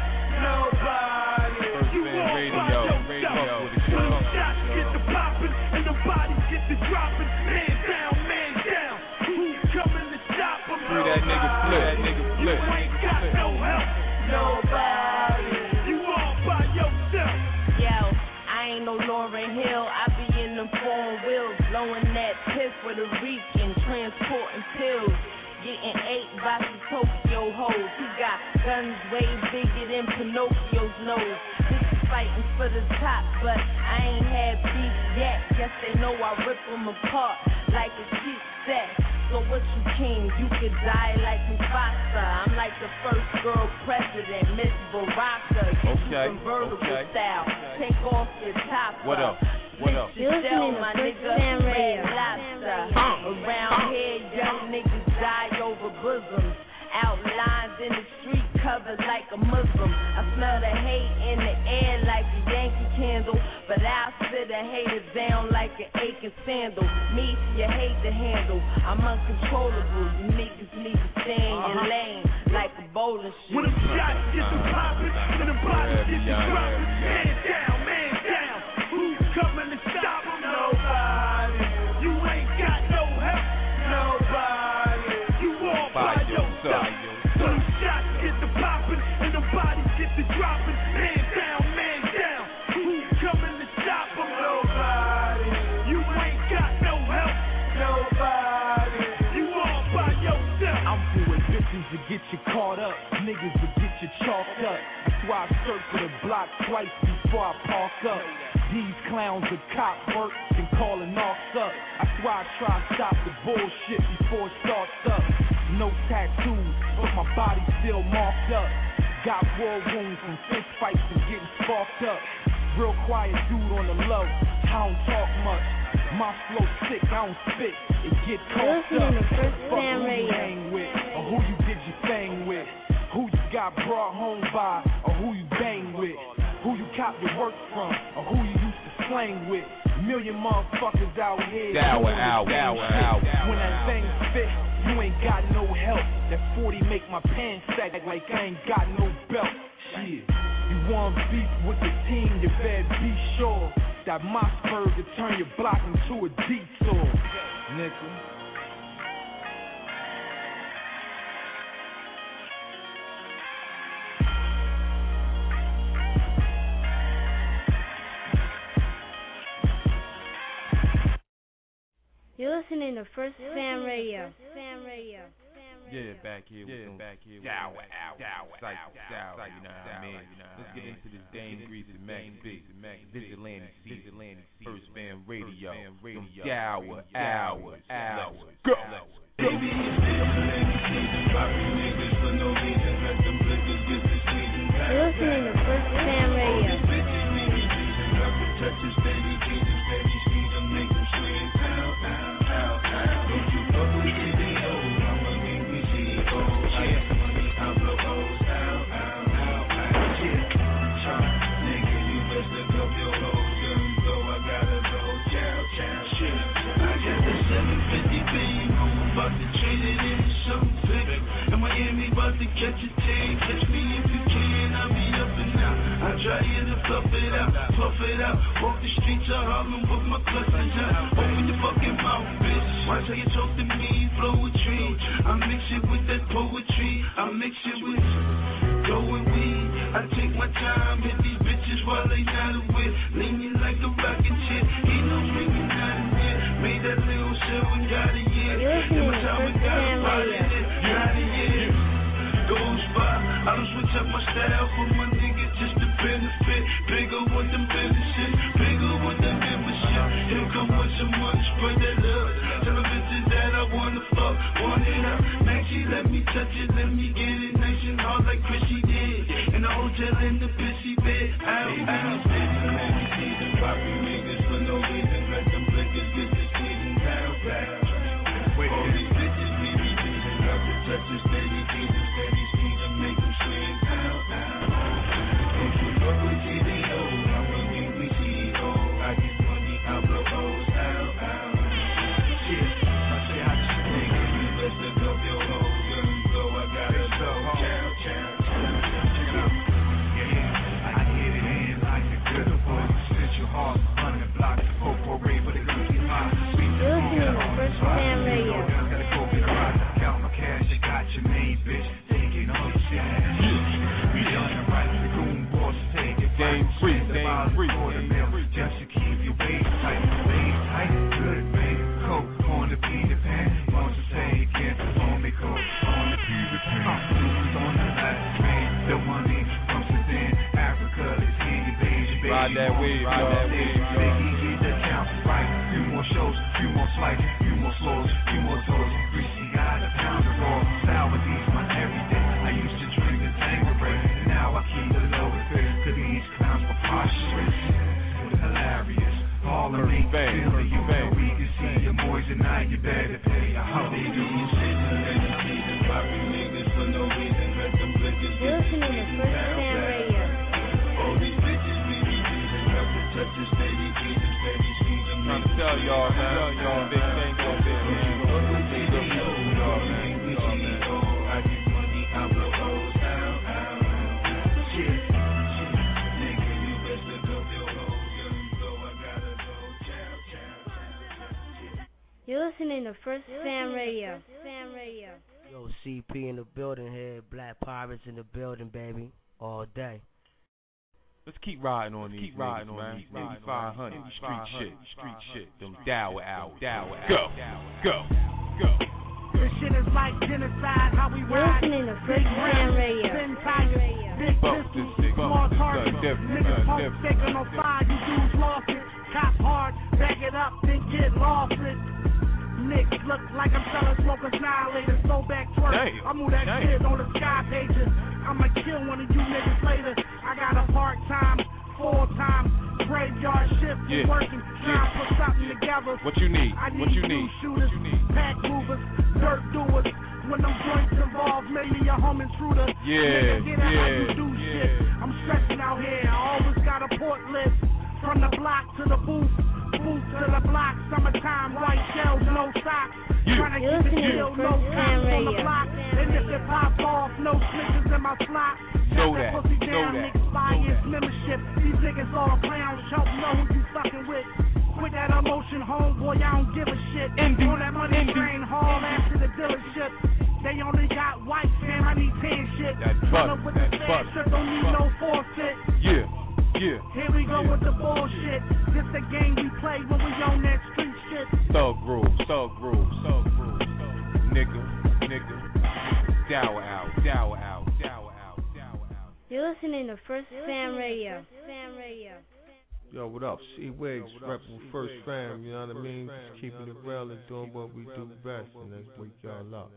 Nobody. You all by yourself. When the shots get to poppin' and the bodies get to droppin'. Man down, man down. Who's coming to stop 'em? Free that nigga flip, that nigga You flip. ain't got no help. Nobody. You all by yourself. Yo, I ain't no Lauryn Hill, I be in them foreign wheels, blowing that piff for the reach and transporting pills. Getting ate by some Tokyo hoes. He got guns way bigger than Pinocchio's nose. This is fighting for the top, but I ain't had beef yet. Guess they know I rip them apart like a sheep set. So what you king, you could die like Mufasa. I'm like the first girl president, Miss Baraka. Okay, Convertible okay. style, take off your top. What up? What up? You're listening to my First nigga, Fam Radio. Red Lobster. Around here, young niggas die over bosoms. Outlines in the street covered like a Muslim. I smell the hate in the air like a Yankee candle, but I'll sit a hater down like an aching sandal. Me, you hate to handle. I'm uncontrollable. You niggas need to stay in your lane like a bowling shit. When the shots get to popping and the bodies get to dropping, man down, man down. Who's coming to stop them? Nobody. You ain't got no help. Nobody. You all by yourself. When the shots get to popping and the bodies get to dropping, man down, man down. Who's coming to stop them? Nobody. You ain't got no help. Nobody. You all by yourself. I'm doing bitches to get you caught up. Niggas to get you chalked up. That's why I circle the block twice before I park up. These clowns are cop work and calling off up. That's why I try to stop the bullshit before it starts up. No tattoos, but my body still marked up. Got war wounds from fist fights and getting sparked up. Real quiet dude on the low, I don't talk much. My flow sick, I don't spit, it get coughed up. Fuck who you hang with, or who you did your thing with. Who you got brought home by, or who you bang with. Who you cop your work from, or who you used to slang with. Million motherfuckers out here. Hour, hour, hour, hour. When that thing fit, you ain't got no help. That forty make my pants sag like I ain't got no belt. Shit, you want beef with the team, you better be sure that Mossberg will turn your block into a detour, nigga. You're listening to First Fam Radio. Fam Radio. Yeah, back here. Yeah, back here. Dow, ow, dow, cycle, dow, you know what I mean? Let's get into this Dame Grease and Max B. Vigilante season. First Fam Radio. From Dow, hours, hours. Go! Baby, it's still plenty season. Poppy niggas for no reason. Let them blickers get the season. You're listening to First Fam Radio. Touch the steady, Jesus, steady, speed them, make them swing. Ow, ow, ow, ow. Don't you fuck with C D O. I'ma give me C E O. I have money, I blow O's. Ow, ow, ow, ow. Yeah, chop, nigga, you best look up your hoes. Young go, I gotta go. Chow, chow, shit. I got the seven fifty beam. I'm about to trade it in something bigger. And Miami about to catch a team. Catch me if you can, I'll be up and out. I try to fluff it out, puff it out. Walk the streets of Harlem with my clusters out. Open your fucking mouth, bitch. Watch how you talk to me, flow a tree. I mix it with that poetry. I mix it with go and weed. I take my time, hit these bitches while they not aware. Leaning like a rocket shit. He knows we can not here. Made that little shit and got a year. Then my time we got a body in it. Got a year. Goes by. I don't switch up my style for my niggas just to benefit. Bigger with them businesses, bigger with them membership. He'll come with some money, spread that love. Tell them bitches that I wanna fuck, want it up. Maxie, let me touch it, let me get it nice and hard like Chrissy did. In the hotel in the pissy bed. Ow, ow. Poppy niggas for no reason, let them blickers get the season. Ow, ow. All these bitches be me using up to touch the steady, Jesus, steady speed and make them swing. Ow, ow. Don't you fuck with C D O, I'ma give me C E O. I get money, I blow O's. Ow, ow. Shit, I say I just think you best look up your hoes. Young go, I gotta go. Chow, chow, chow. Check it out. Yeah, I get it in like a good boy. Central Hall, hundred blocks, four four eight with a cookie pie. Sweet the food, First Fam Radio. Gotta go get a ride. Count my cash, I got your main bitch. Taking all the shit. We done it right. The goon boss take it. Game free, game free. Just to keep your waist tight. Waist tight, good baby. Coke on the Peter Pan. Won't you say again? On me coke on the Peter Pan. Who's on the last man? The money from Sudan, Africa is here, baby. Ride that wave, ride that wave. Biggie, get the count right. Few more shows, few more slides, few more slows, few more tours. Greasy got a pound of raw. Sour these my everyday. I used to drink the Tanqueray, now I keep it low. To these clowns preposterous, hilarious. All of me, feel you know we can see your boys and now you better pay. I hope they do shit. Poppy niggas for no reason, let them blickers get You're listening to First Fam Radio. all these bitches we be using up to touch the steady, Jesus, steady, speed them. Trying to tell y'all, man. First Fam Radio. Fam Radio. Yo, C P in the building here. Black Pirates in the building, baby. All day. Let's keep riding on these, keep riding on these, eighty-five hundred, street shit, street shit, them Dower out, Dower out. Go, go, go. This shit is like genocide, how we ride. Listening to First Fam Radio. Thin tigers, big pistols, small targets. Niggas pump shaking on fire, you dudes lost it. Cop hard, back it up, then get lost it. Niggas look like I'm selling smokers, annihilators, slow back twerk. I move that Damn. shit on the sky pages. I'ma kill one of you niggas later. I got a part-time, full-time, graveyard shift yeah. working, trying yeah. to put something together. What you need? I need what you need? shooters, what you need? pack movers, dirt doers. When them joints involved, maybe a home intruder. Yeah, Nigga, get out yeah, how you do yeah. shit. I'm stressing out here. I always got a port list. From the block to the booth, booth to the block. Summertime, white shells, no socks. Yeah. Trying to keep it chill, no cops on the block. And if it pop off, no snitches in my slot. Know that, that, pussy know down, that, expires membership. These niggas all clowns, don't know who you fucking with. Quit that emotion, homeboy, I don't give a shit. Indy, on that money Indy. train, haul after the dealership. They only got white, fam, I need ten shit. That's buck, with that's the buck. shit, don't need no forfeit. Yeah, yeah. Here we go yeah. with the bullshit. This the game we play when we on that street shit. Thug rules, thug rules, thug rules. Nigga, nigga. Dower out, dower out, dower out, dower out. You're listening to First Fam Radio. Fam Radio. Yo, what up? C-Wigs, repping First Fam, you know what I mean? Just keeping it real and doing what we do best, and let's wake y'all up.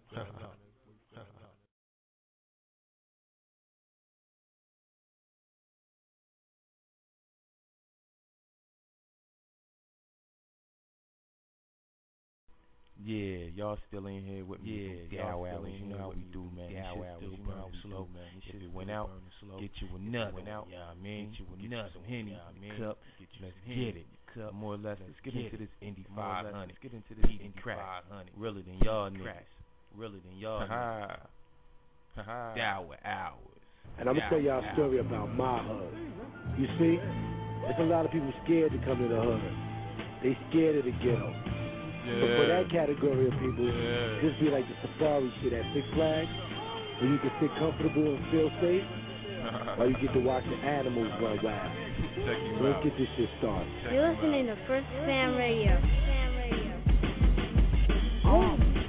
Yeah, y'all still in here with me. Yeah, Dow hours, you know how we do, man. Dow hours, still burn slow, man. If it went out, get you a nut. Went out, yeah, I mean, get you a nut, some Henny, I mean, cup. Let's get it. Cup. More or less, let's get into this Indy five hundred. Let's get into this Indy five hundred. Realer than y'all niggas. Realer than y'all niggas. Dow hours. And I'm gonna tell y'all a story about my hood. You see, there's a lot of people scared to come to the hood. They scared of the ghetto. Yeah. But for that category of people, yeah. just be like the safari shit at Six Flags, where you can sit comfortable and feel safe, while you get to watch the animals run wild. So let's get this shit started. You're listening to First Fam Radio. Fam Radio. Um,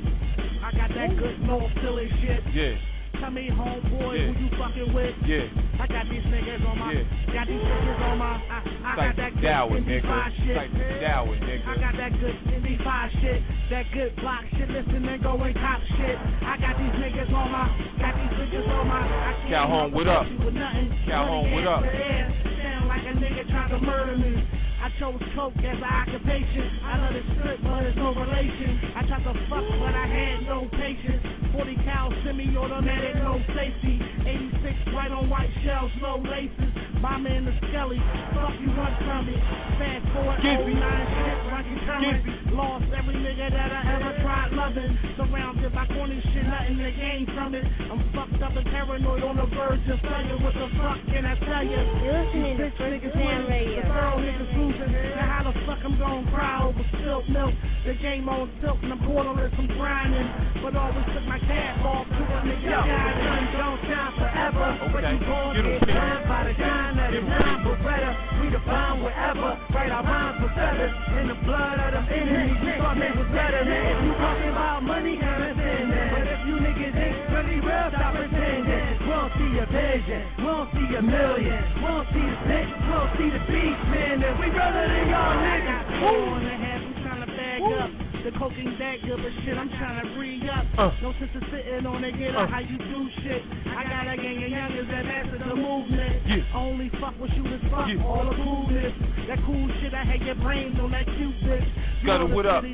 I got that good North Philly shit. Yeah. Tell me, homeboy, yeah. who you fucking with? Yeah. I got these niggas on my, yeah. got these niggas on my, I, I got that good Indy five shit. Dower, nigga. I got that good Indy five shit, that good block shit, listen and go and cop shit. I got these niggas on my, got these niggas on my, I can't Calhoun, what up? Calhoun, what up? Sound like a nigga trying to murder me. I chose coke as an occupation. I love the strip, but there's no relation. I tried to fuck, but I had no patience. forty cal semi-automatic, no safety. eighty-six white on white shells, no laces. Bomber in the skelly, fuck you want from me. Fast forward, oh nine shit, running current. Lost every nigga that I ever tried loving. Surrounded by corny shit, nothing to gain from it. I'm fucked up and paranoid on the verge of failure. What the fuck can I tell you? You're listening to First Fam Radio. The girl niggas losing. Now how the fuck I'm gon' cry over spilt milk? The game on silk and I'm borderless, I'm grinding. But always took my cap off to a nigga. Yo, sun don't shine forever. Okay. But you gon' get burned by the shine that is time for better. We define wherever. Write our rhymes for feathers. In the blood of them enemies, we thought they was better. If you talking about money, understand that. But if you niggas ain't really real, stop pretending. We don't see your vision, we don't see your million. We don't see the bitch, we don't see the beast, man. And we rather than y'all niggas. Four and a half, I'm trying to bag up. The cocaine that good, but shit, I'm trying to re-up. Uh. No sense of sitting on it, get uh. how you do shit. I got a gang of youngers that master the movement. Yeah. I only fuck with shooters, fuck yeah. all the coolness. That cool shit, I had your brains on that cute bitch. Got it, what up?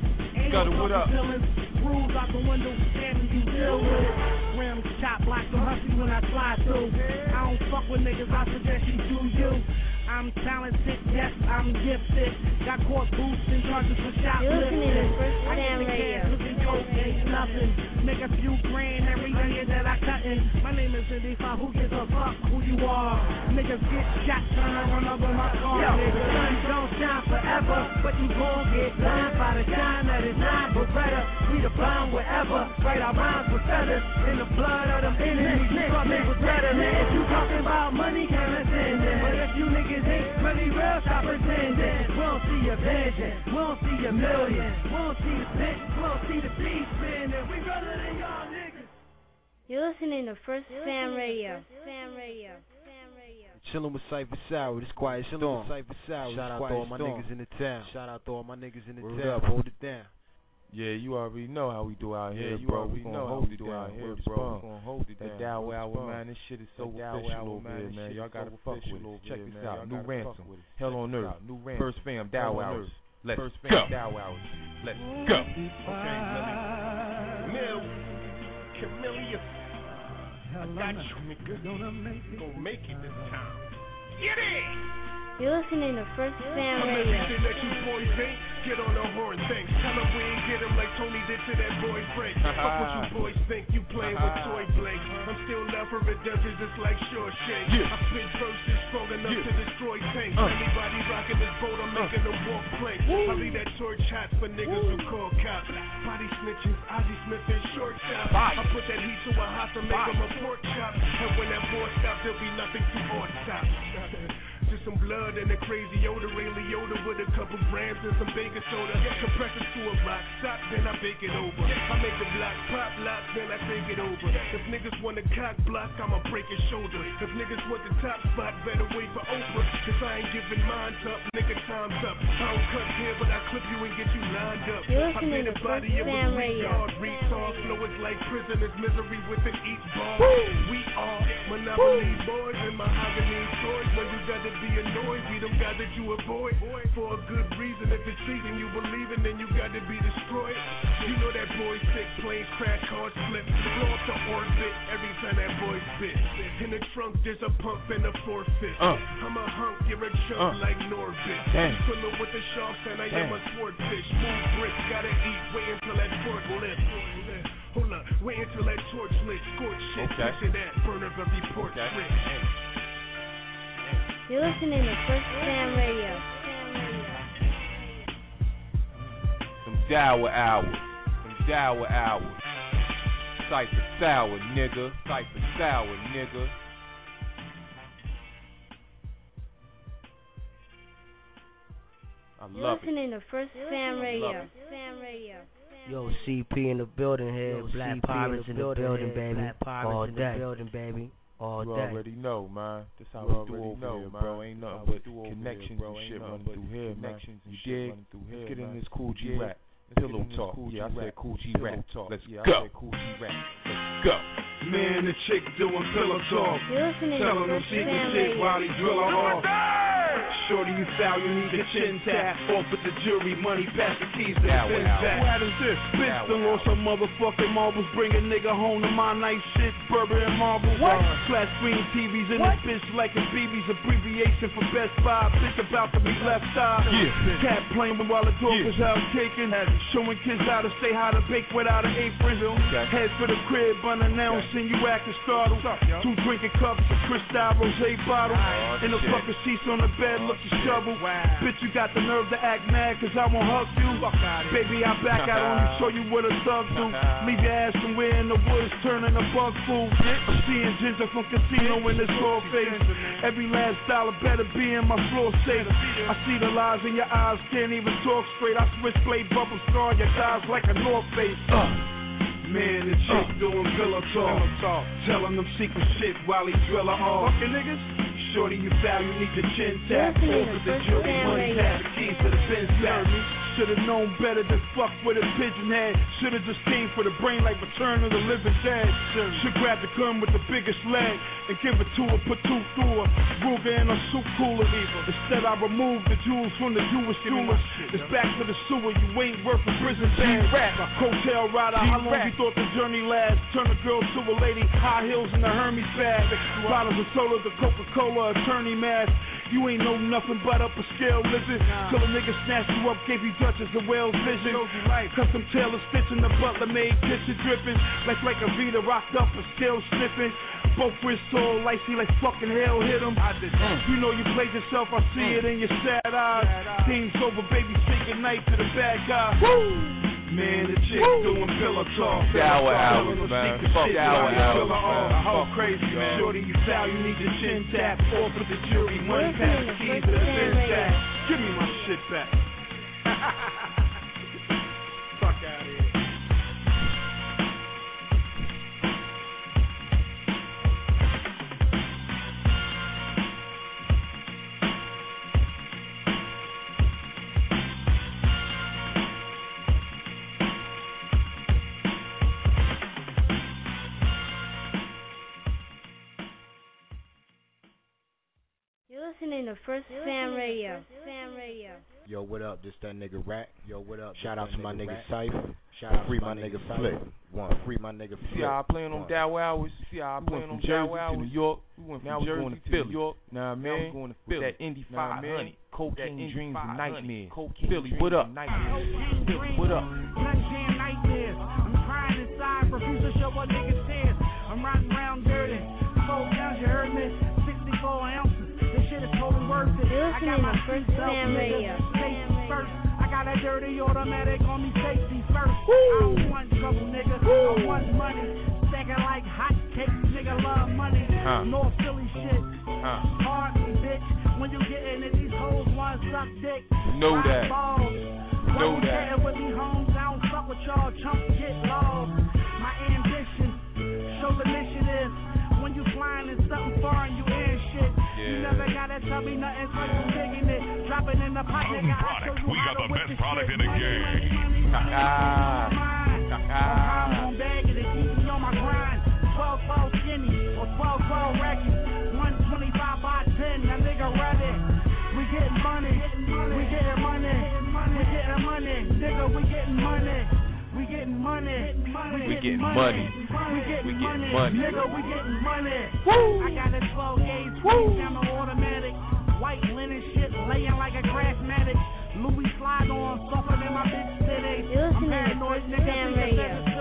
Got it, what up? Rules out the window, standing, you deal with it. Rims, chop, block the husky when I fly through. I don't fuck with niggas, I suggest you do you. I'm talented, yes, I'm gifted. Got caught boosting charges for shoplifting. I can't cash, looking coke ain't nothing. Make a few grand every day that I cuttin'. My name is Indy five, who gives a fuck? who you are. Niggas get shot trying to run over my car. Yo, nigga, the sun don't shine forever, but you gon' get blind by the shine that is nine Beretta. We the bomb wherever, write our rhymes with feathers in the blood of them enemies. You thought they was better, man. If you talking about money, can't listen then. But if you niggas ain't really real, stop pretending. We don't see your vision, we don't see your millions, we don't see the bitch, we don't see the beat spinning. We rather than y'all niggas. You're listening to First Fam Radio. Fam Radio. Chillin' with Cypher Sour, this quiet storm. Cypher Sour, shout out to all my niggas in the town. Shout out to all my niggas in the Word town. up. Hold it down. Yeah, you already know how we do out here, Yeah, you bro. already We know gonna how hold we it do down out here, here, bro. bro. We gonna hold it That down. Dow Word Hour, spun. man, this shit is so That Dow official Hour, over man, here, this man. shit Y'all is gotta so fuck with official it. over Check here, this man. out. Y'all New gotta ransom. fuck with it. Hell on Check this earth. out. New ransom. First fam, Hell Dow on Hours. earth. Let's First fam, go. Dow Hours. Let's go. Okay, Mill, Camellia, I got you, nigga. Gonna make it, gonna make it this time. Get it! You're listening to First Fam I'm Radio. everything that you boys ain't. Get on the horn, thanks. Tell them we ain't get him like Tony did to that boy Frank. Fuck what you boys think, you playing with toy blanks. I'm still left for redemption just like Shawshank. Yeah. I spit verses strong enough Yeah. to destroy tanks. Uh. Anybody rocking this boat, I'm making them walk plank. I leave that torch hot for niggas who call cops. Body snitches, Ozzie Smith and short stop. I put that heat to a hot to make them a pork chop. And when that boy stops, there'll be nothing to on top. Just some blood and a crazy odor, Ray Liotta with a couple grams and some baking soda. Compress it to a rock stop, then I bake it over. I make the block pop lock, then I take it over. If niggas want a cock block, I'ma break his shoulder. If niggas want the top spot, better wait for Oprah. Cause I ain't giving mine up, nigga, time's up. I don't cut here, but I clip you and get you lined up. You're I made listening a to body First of a Fam Radio. retard, retard. Flow is like prisoners, misery within each bar. We are Monopoly boys and mahogany toys. When you gotta be annoyed, be them guys that you avoid. For a good reason, if it's treason you believe in, then you gotta be destroyed. You know that boy sick, planes crash, cars flip, blow up to orbit every time that boy spit. In the trunk, there's a pump and a forfeit. Uh. I'm a hunk, you're a chunk Uh. like Norbit. Damn. Swimming with the sharks, and I am Damn. a swordfish. Move bricks, gotta eat, wait until that fork lift. Hold up, wait until that torch lit, scorch shit. Okay. Picture that, burn of every port Okay. switch. You're listening to First Fam Radio. Some Dower hours. Some Dower hours. Cypher Sour, nigga. Cypher Sour, nigga. I You're love it. listening to First Fam Radio. Love it. Fam Radio. Yo, C P in the building here. Yo, Black C P Pirates in the building, baby. Black Pirates All in the day. building, baby. All You day. already know, man. That's how You we do already over know, here, man. bro. Ain't nothing How we but do over connections here, bro. and Ain't shit nothing running but through here, man. connections and You shit dig? running through Let's here, get in man. this cool G You dig? rap. Let's Pillow get in this talk. cool Yeah, I G said rap. cool G Pillow rap. talk. Let's Yeah, I go. said cool G rap. Let's go. Man, the chick doing pillow talk. You're listening to Telling them First secret Fam shit Radio. while he drill her off. Shorty, you foul, you need your chin tap. Off with the jury, money, pass the keys to the Now, Benz now. back. What is this? Bitch Now, done now. lost her motherfucking marbles. Bring a nigga home to my nice shit, Burberry and marble. What? Flat screen T Vs in What? this bitch like a B B's abbreviation for Best Buy. Bitch about to be left side. Yeah. Cat playing while the dog Yeah. was out kicking. Showing kids how to stay how to bake without an apron. Okay. Head for the crib, unannounced, and you acting startled. Two drinking cups, a Cristal rosé bottle. Oh, and the shit. fucking seats on the bed Oh, look shit. disheveled. Wow. Bitch, you got the nerve to act mad cause I won't hug you. Fuck outta here. Baby, I back out on you, show you what a thug do. Leave your ass somewhere in the woods, turning a bug food. I'm seeing ginger from casino in this raw face. Every last dollar better be in my floor safe. I see the lies in your eyes, can't even talk straight. I switchblade bubble scar your thighs like a North Face. Uh. Man, the chick uh. doing pillow talk. talk. Telling them secret shit while he drill her off. Fucking niggas. Shorty, you foul, you need your chin tap. Listening Off to with the First jury, Fam money, Radio. pass the keys to the Benz back. Should've known better than fuck with a pigeon head. Should've just came for the brain like Return of the Living Dead. Should grab the gun with the biggest leg and give it to her, put two through her. Ruger in a soup cooler. Instead, I removed the jewels from the Jewish jewelers. It's back to the sewer, you ain't worth a prison band. Coattail rider, how long you thought the journey lasts? Turn a girl to a lady, high heels and a Hermes bag. Bottles of soda, the Coca-Cola attorney mask. You ain't know nothing but up a scale lizard. Till a nigga snatched you up, gave you Dutchess a whale's vision. Custom tailor stitching the butler made kitchen dripping. Like like a Vita rocked up and still sniffing. Both wrists all icy like fucking hell hit them. I did that. You know you played yourself, I see it in your sad eyes. Game's over, baby, say goodnight to the bad guy. Woo! Man, the chick Woo! Doing pillow talk. Shower hours, man. Fuck shower hours, man. Oh, crazy, man. Shorty, you foul, you need the chin tap. Off with the jury, money past the keys to the bin sack. Give me my shit back. Fuck out of here. Listening to First Fam Radio. Fam Radio. Yo, what up? This that nigga Rat. Yo, what up? Shout out to my nigga Cypher. Shout out free my nigga Flip. One free my nigga Flip. See how I playing on Dow Hours? See how I playing on Dow Hours? New York. We went from Jersey to Philly. York. Nah, man. Now we going to Philly. That Indy five hundred. Cocaine dreams and nightmares. Philly, what up? Philly, what up? Nightmares. I'm crying inside, refuse to show what niggas tears. I'm riding around dirty. Four pounds, you heard me? sixty-four ounces. You're listening to First Fam Radio. First, I got a dirty automatic on me, safety first. Woo! I don't want trouble, nigga. Woo! I want money. Stacking like hot cakes, nigga love money. Huh. North Philly shit. Huh. Hard bitch. When you get in it, these hoes want suck dick. Know that. Balls. Know Why that. With me homes, I don't fuck with y'all. Chumps get lost. My ambition. Show the initiative. When you flying in something foreign, you in shit. You never gotta tell me nothing, so you digging it. Dropping in the pot, nigga, I show you we how got to the best whip product shit. in the game. Ah, I'm on bag it, keep me on my grind. twelve twelve skinny, or twelve twelve Racky. one twenty-five by ten, that nigga ready. We getting money, we getting money, we getting money, nigga, we getting money. We getting money, we getting money, we getting money, nigga, we getting money. Woo! I got a twelve gauge, Woo! Down the automatic, white linen shit, laying like a grassmatic. Louis slide on, softer than my bitch today. I'm paranoid, nigga,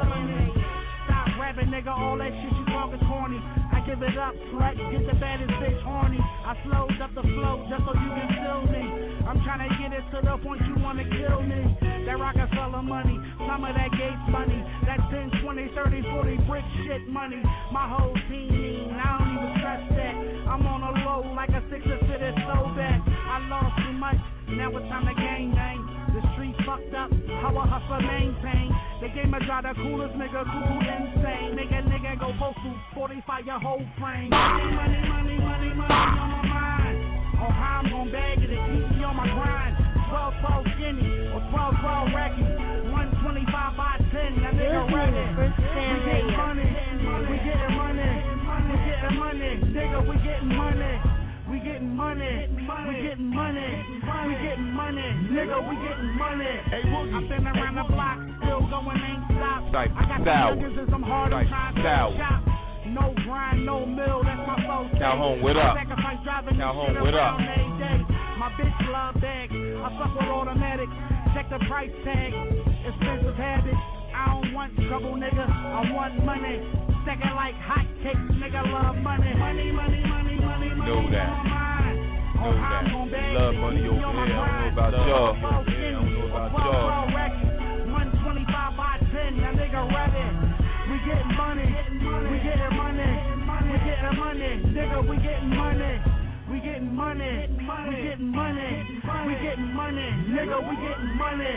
stop rapping, nigga, all that shit you talk is corny. I give it up, slut, get the baddest bitch horny. I slowed up the flow just so you can feel me. I'm trying to get it to the point you wanna kill me. That Rockefeller money, some of that Gates money, that ten, twenty, thirty, forty brick shit money. My whole team mean, I don't even stress that. I'm on a low like a sixer fitted so bad. I lost too much, now it's time to gang bang. The street fucked up, how a hustler maintain. They gave me dry the coolest nigga, cool insane. Make a nigga go postal, forty-five your whole frame. Money, money, money, money, money on my mind. On how I'm gon' bag it and keep me on my grind. twelve twelve skinny, or twelve twelve Racky. one twenty-five by ten, that nigga ready. We getting money, we getting money, we getting money, nigga, we getting money. We getting money, we getting money, we getting money, nigga, we getting money. Hey, I've been around the block, still going, ain't stop. I got some niggas and some hard I'm trying to shop. No grind, no mill, that's my folks. Now home, what up? Now home, what up? My bitch love bags, I fuck with automatics. Check the price tag, expensive habits. I don't want trouble, nigga, I want money. Second like hot cakes, nigga love money. Money, money, money, money, money. Know that. Know that. Love money over here. I don't know about y'all. Yeah, I don't know about y'all. one twenty-five by ten, that nigga ready. We getting money, we getting money, we getting money, nigga, we getting money. We getting money, we getting money, we getting money, nigga, we getting money.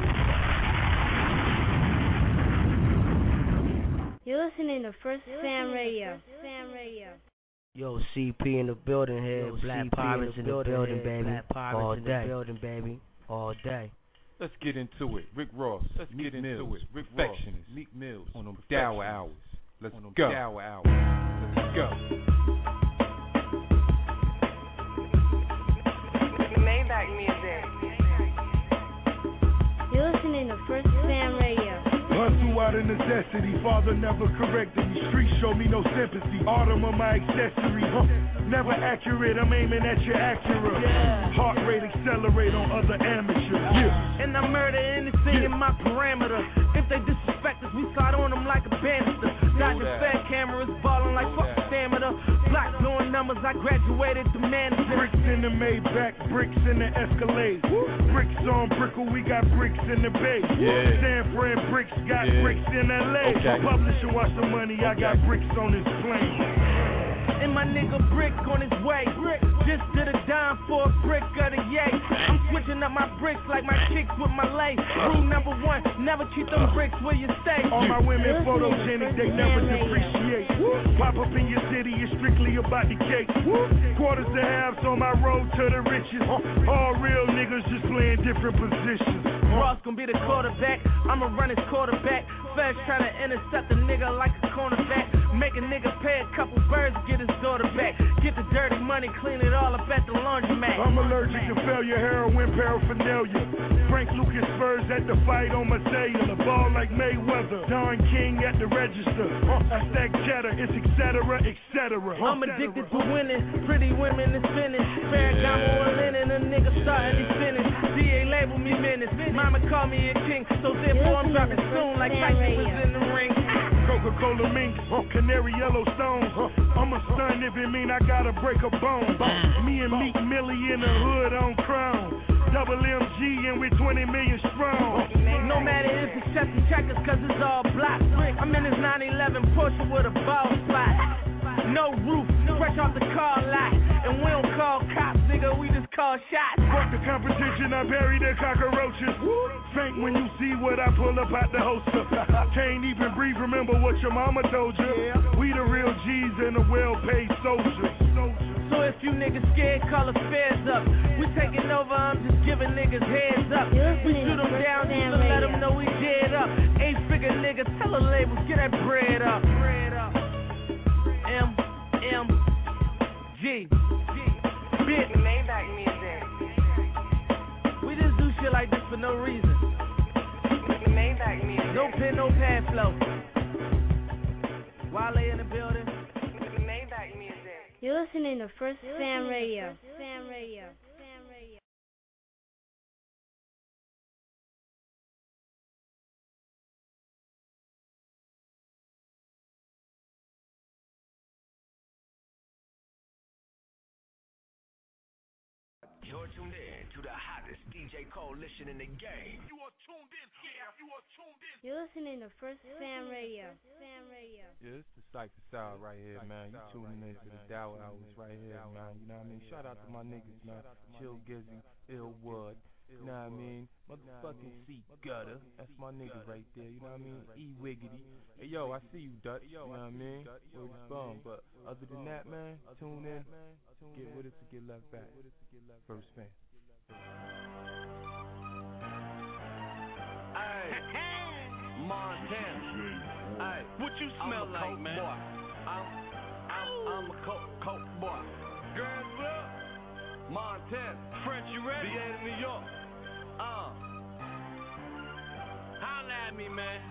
You're listening to First Fam Radio. Fam Radio. Yo, C P in the building here. Yo, Black C P Pirates in the building, building baby. Black Pirates All in day. the building, baby. All day. Let's get into it. Rick Ross. Let's Meek get into Mills. it. Rick Perfectionist. Ross. Meek Mills. On them Dower Hours. Let's on them go. Dower Hours. Let's go. Maybach music. You're listening to First Fam Radio. Hustle out of necessity, father never corrected me. Streets show me no sympathy, autumn of my accessory. Huh. Never accurate, I'm aiming at your Acura. Yeah. Heart rate accelerate on other amateurs. Yeah. And I murder anything yeah. in my parameter. If they disrespect us, we slide on them like a banister. Dodging fat cameras, balling like fuck the Cause I graduated to management. Bricks in the Maybach, bricks in the Escalade. Bricks on Brickle, we got bricks in the Bay. Yeah. San Fran bricks got Yeah. bricks in L A. Okay. Publisher watch the money, I got bricks on his plane. And my nigga Brick on his way. Just to the dime for a brick of the yay. I'm switching up my bricks like my kicks with my lay. Rule number one, never keep them bricks where you stay. All my women photogenic, they never depreciate. Pop up in your city, it's strictly about the cake. Quarters to halves on my road to the riches. All real niggas just playing different positions. Ross gonna be the quarterback, I'ma run his quarterback. Flash trying to intercept a nigga like a cornerback. Make a nigga pay a couple birds to get his daughter back. Get the dirty money, clean it all up at the laundromat. I'm allergic to failure, heroin, paraphernalia. Frank Lucas Spurs at the fight on my cellular. Ball like Mayweather, Don King at the register. I stack cheddar, it's et cetera, et cetera. I'm addicted to winning, pretty women is finished. Ferragamo and linen, a nigga starting to finish. D A label me menace, mama call me a king. So therefore I'm dropping soon like Tyson was in the ring. Coca-Cola mink, uh, canary yellow stone. Uh, I'm a stun if it mean I gotta break a bone. Uh, me and Meek Millie in the hood on Crown. Double M G and we twenty million strong. No matter if it's chess and checkers, cause it's all block. I'm in this nine eleven Porsche with a ball spot. No roof, fresh off the car lot. And we don't call cops, nigga, we just call shots. Fuck the competition, I bury the cockroaches. Faint when you see what I pull up out the holster. Can't even breathe, remember what your mama told you. We the real G's and the well-paid soldiers. So if you niggas scared, call the feds up. We taking over, I'm just giving niggas heads up. We shoot them down just to let them know we dead up. Eight figure nigga, tell the labels, get that bread up. M, M, G, bitch. Maybach music. We just do shit like this for no reason. Maybach music. No pen, no pad flow. Wale in the building. Maybach music. You're listening to First Fam Radio. Fam Radio. Fam Radio. You're tuned in to the hottest D J coalition in the game. You are tuned in, yeah, you are tuned in. You're listening to First Fam Radio. Fam Radio. Yeah, it's the Cypher Sound right here, man. You tuning in to the Dow Hours right here, man. You know what I mean? Shout out to my niggas, man. Chill Gizzy, Ill Wood. You know what I mean? Motherfucking C Gutter. That's my nigga right there. You know what I mean? E Wiggity. Hey, yo, I see you, Dutch. You know what I mean? Where you from? But other than that, man, tune in. Get with it to get left back. First Fam. Hey, Montana. Hey, what you smell like, man? Boy. I'm, I'm, I'm a coke, coke boy. Grantsville, Montana. French, you ready? V A to New York. Uh. Holla at me, man.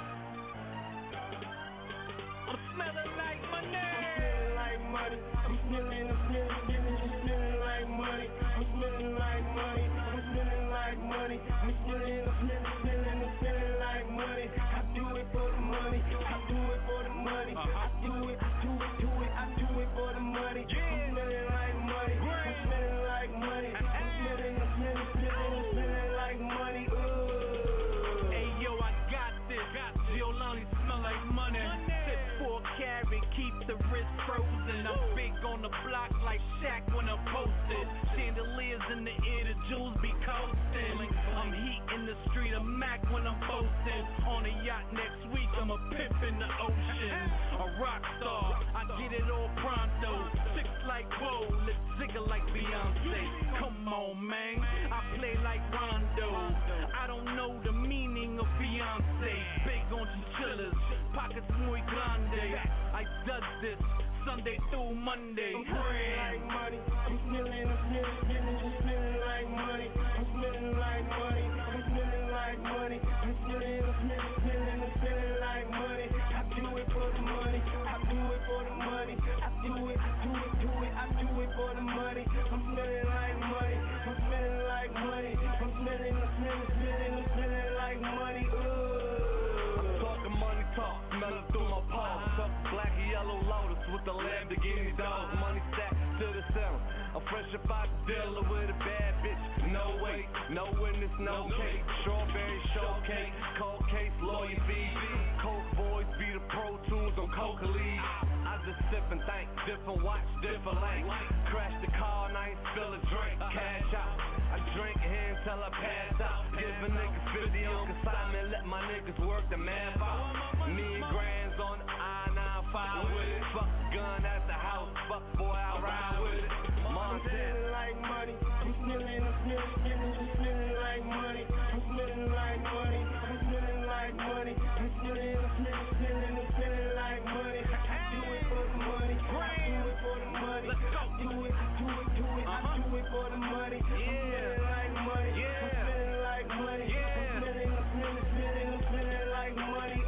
I'm smelling like money. I'm smelling like money. I'm smelling, I'm smelling, smelling, I'm smelling like money. I'm smelling like money. I'm smelling like money. I'm smelling, I'm smelling, smelling, I'm smelling like money. I do it for the money. I do it for the money. I do it, I do it, do it. I do it for the money. I'm smelling like money. I'm smelling like money. I'm smelling, I'm smelling, smelling, I'm smelling like money. Ooh. Hey yo, I got this. Giolani smell like money. Sip four carry, keep the wrist frozen. I'm big on the block like Shaq when I'm posted. Chandeliers in the ear, the jewels be coasting. I'm heat in the street, a Mac when I'm boasting. On a yacht next week, I'm a pimp in the ocean. A rock star, I get it all pronto. Six like whoa, let's zigger like Beyonce. Come on, man, I play like Rondo. I don't know the meaning of Beyonce. Big on chinchillas, pockets muy grande. I dug this Sunday through Monday. I'm smelling like money. I'm smelling, I'm smelling, smelling, I'm smelling like money. I'm smelling like money. I'm smelling like money. I'm smelling, I'm smelling, smelling, I'm smelling like money. I do it for the money. I do it for the money. I do it, I do it, do it. I do it for the money. I'm smelling like money. I'm smelling like money. I'm smelling, I'm smelling, smelling, I'm smelling like money. Ooh. I'm talking money talk, smelling through my paws. Black and yellow Lotus with the Lamborghini dogs. Money stack to the center. I'm fresh about the dealer with a bad bitch. No way, no witness, no case. Strawberry showcase, cold case, lawyer fees. Coke boys be the pro tools on coca leaves. I just sip and think, different watch, different length. Crash the car, nice, fill a drink, cash out. I drink here until I pass out. Give a nigga fifty on consignment, let my niggas work the math out. Me and Grands on the I ninety-five with it. Fuck the gun at the house, fuck boy, I ride with it. Mom said, like money, I'm smelling, I'm smelling, smelling, I'm smelling like money. I'm smelling like money, I'm smelling like money. I'm smelling, I'm smelling, smelling, I'm smelling like money. Do it for the money, do it for the money. Let's go. Do it, do it, do it, I do it for the money. I'm smelling like money, I'm smelling like money. I'm smelling, I'm smelling, smelling, I'm smelling like money.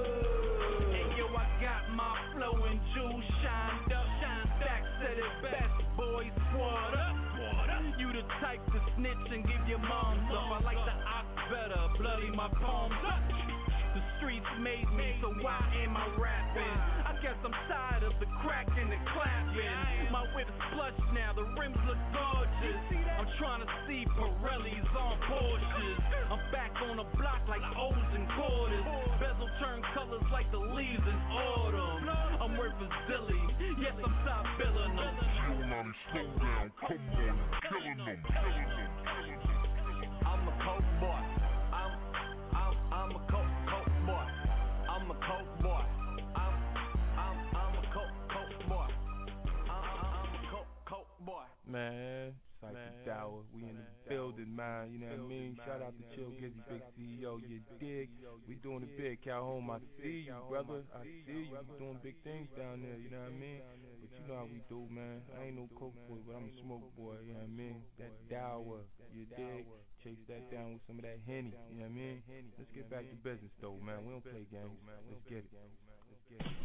Ooh. Hey yo, I got my flow and jewels shined up. Stack said it best, boys, squad up. You the type to snitch and give your moms up. I like the ox better, bloody my palms up. The streets made me, so why am I rapping? I guess I'm tired of the crack and the clapping. My whip's plush now, the rims look gorgeous. I'm trying to see Pirellis on Porsches. I'm back on the block like O's and quarters. Bezel turn colors like the leaves in autumn. I'm worth a zilly, yes I'm top billing them. Slow down, slow down, come on, killing them, killing them, killing them. I'm a coke boy. I'm, I'm, I'm a coke, coke boy. I'm a coke boy. I'm, I'm, I'm a coke, coke boy. I'm, I'm a coke, coke boy. Man, Cypher Dower, we in the building, man, you know what I mean? Shout out to Chill Gizzy, big C E O, you dig? We doing it big, Calhoun, I see you, brother, I see you, we doing big things down there, you know what I mean? But you know how we do, man, I ain't no coke boy, but I'm a smoke boy, you know what I mean? That Dower, you dig? Chase that down with some of that Henny, you know what I mean? Let's get back to business, though, man, we don't play games, let's get it, let's get it.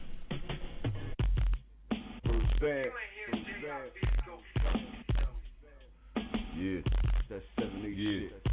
First bad, first bad. Yeah, that's seven eight yeah. shit.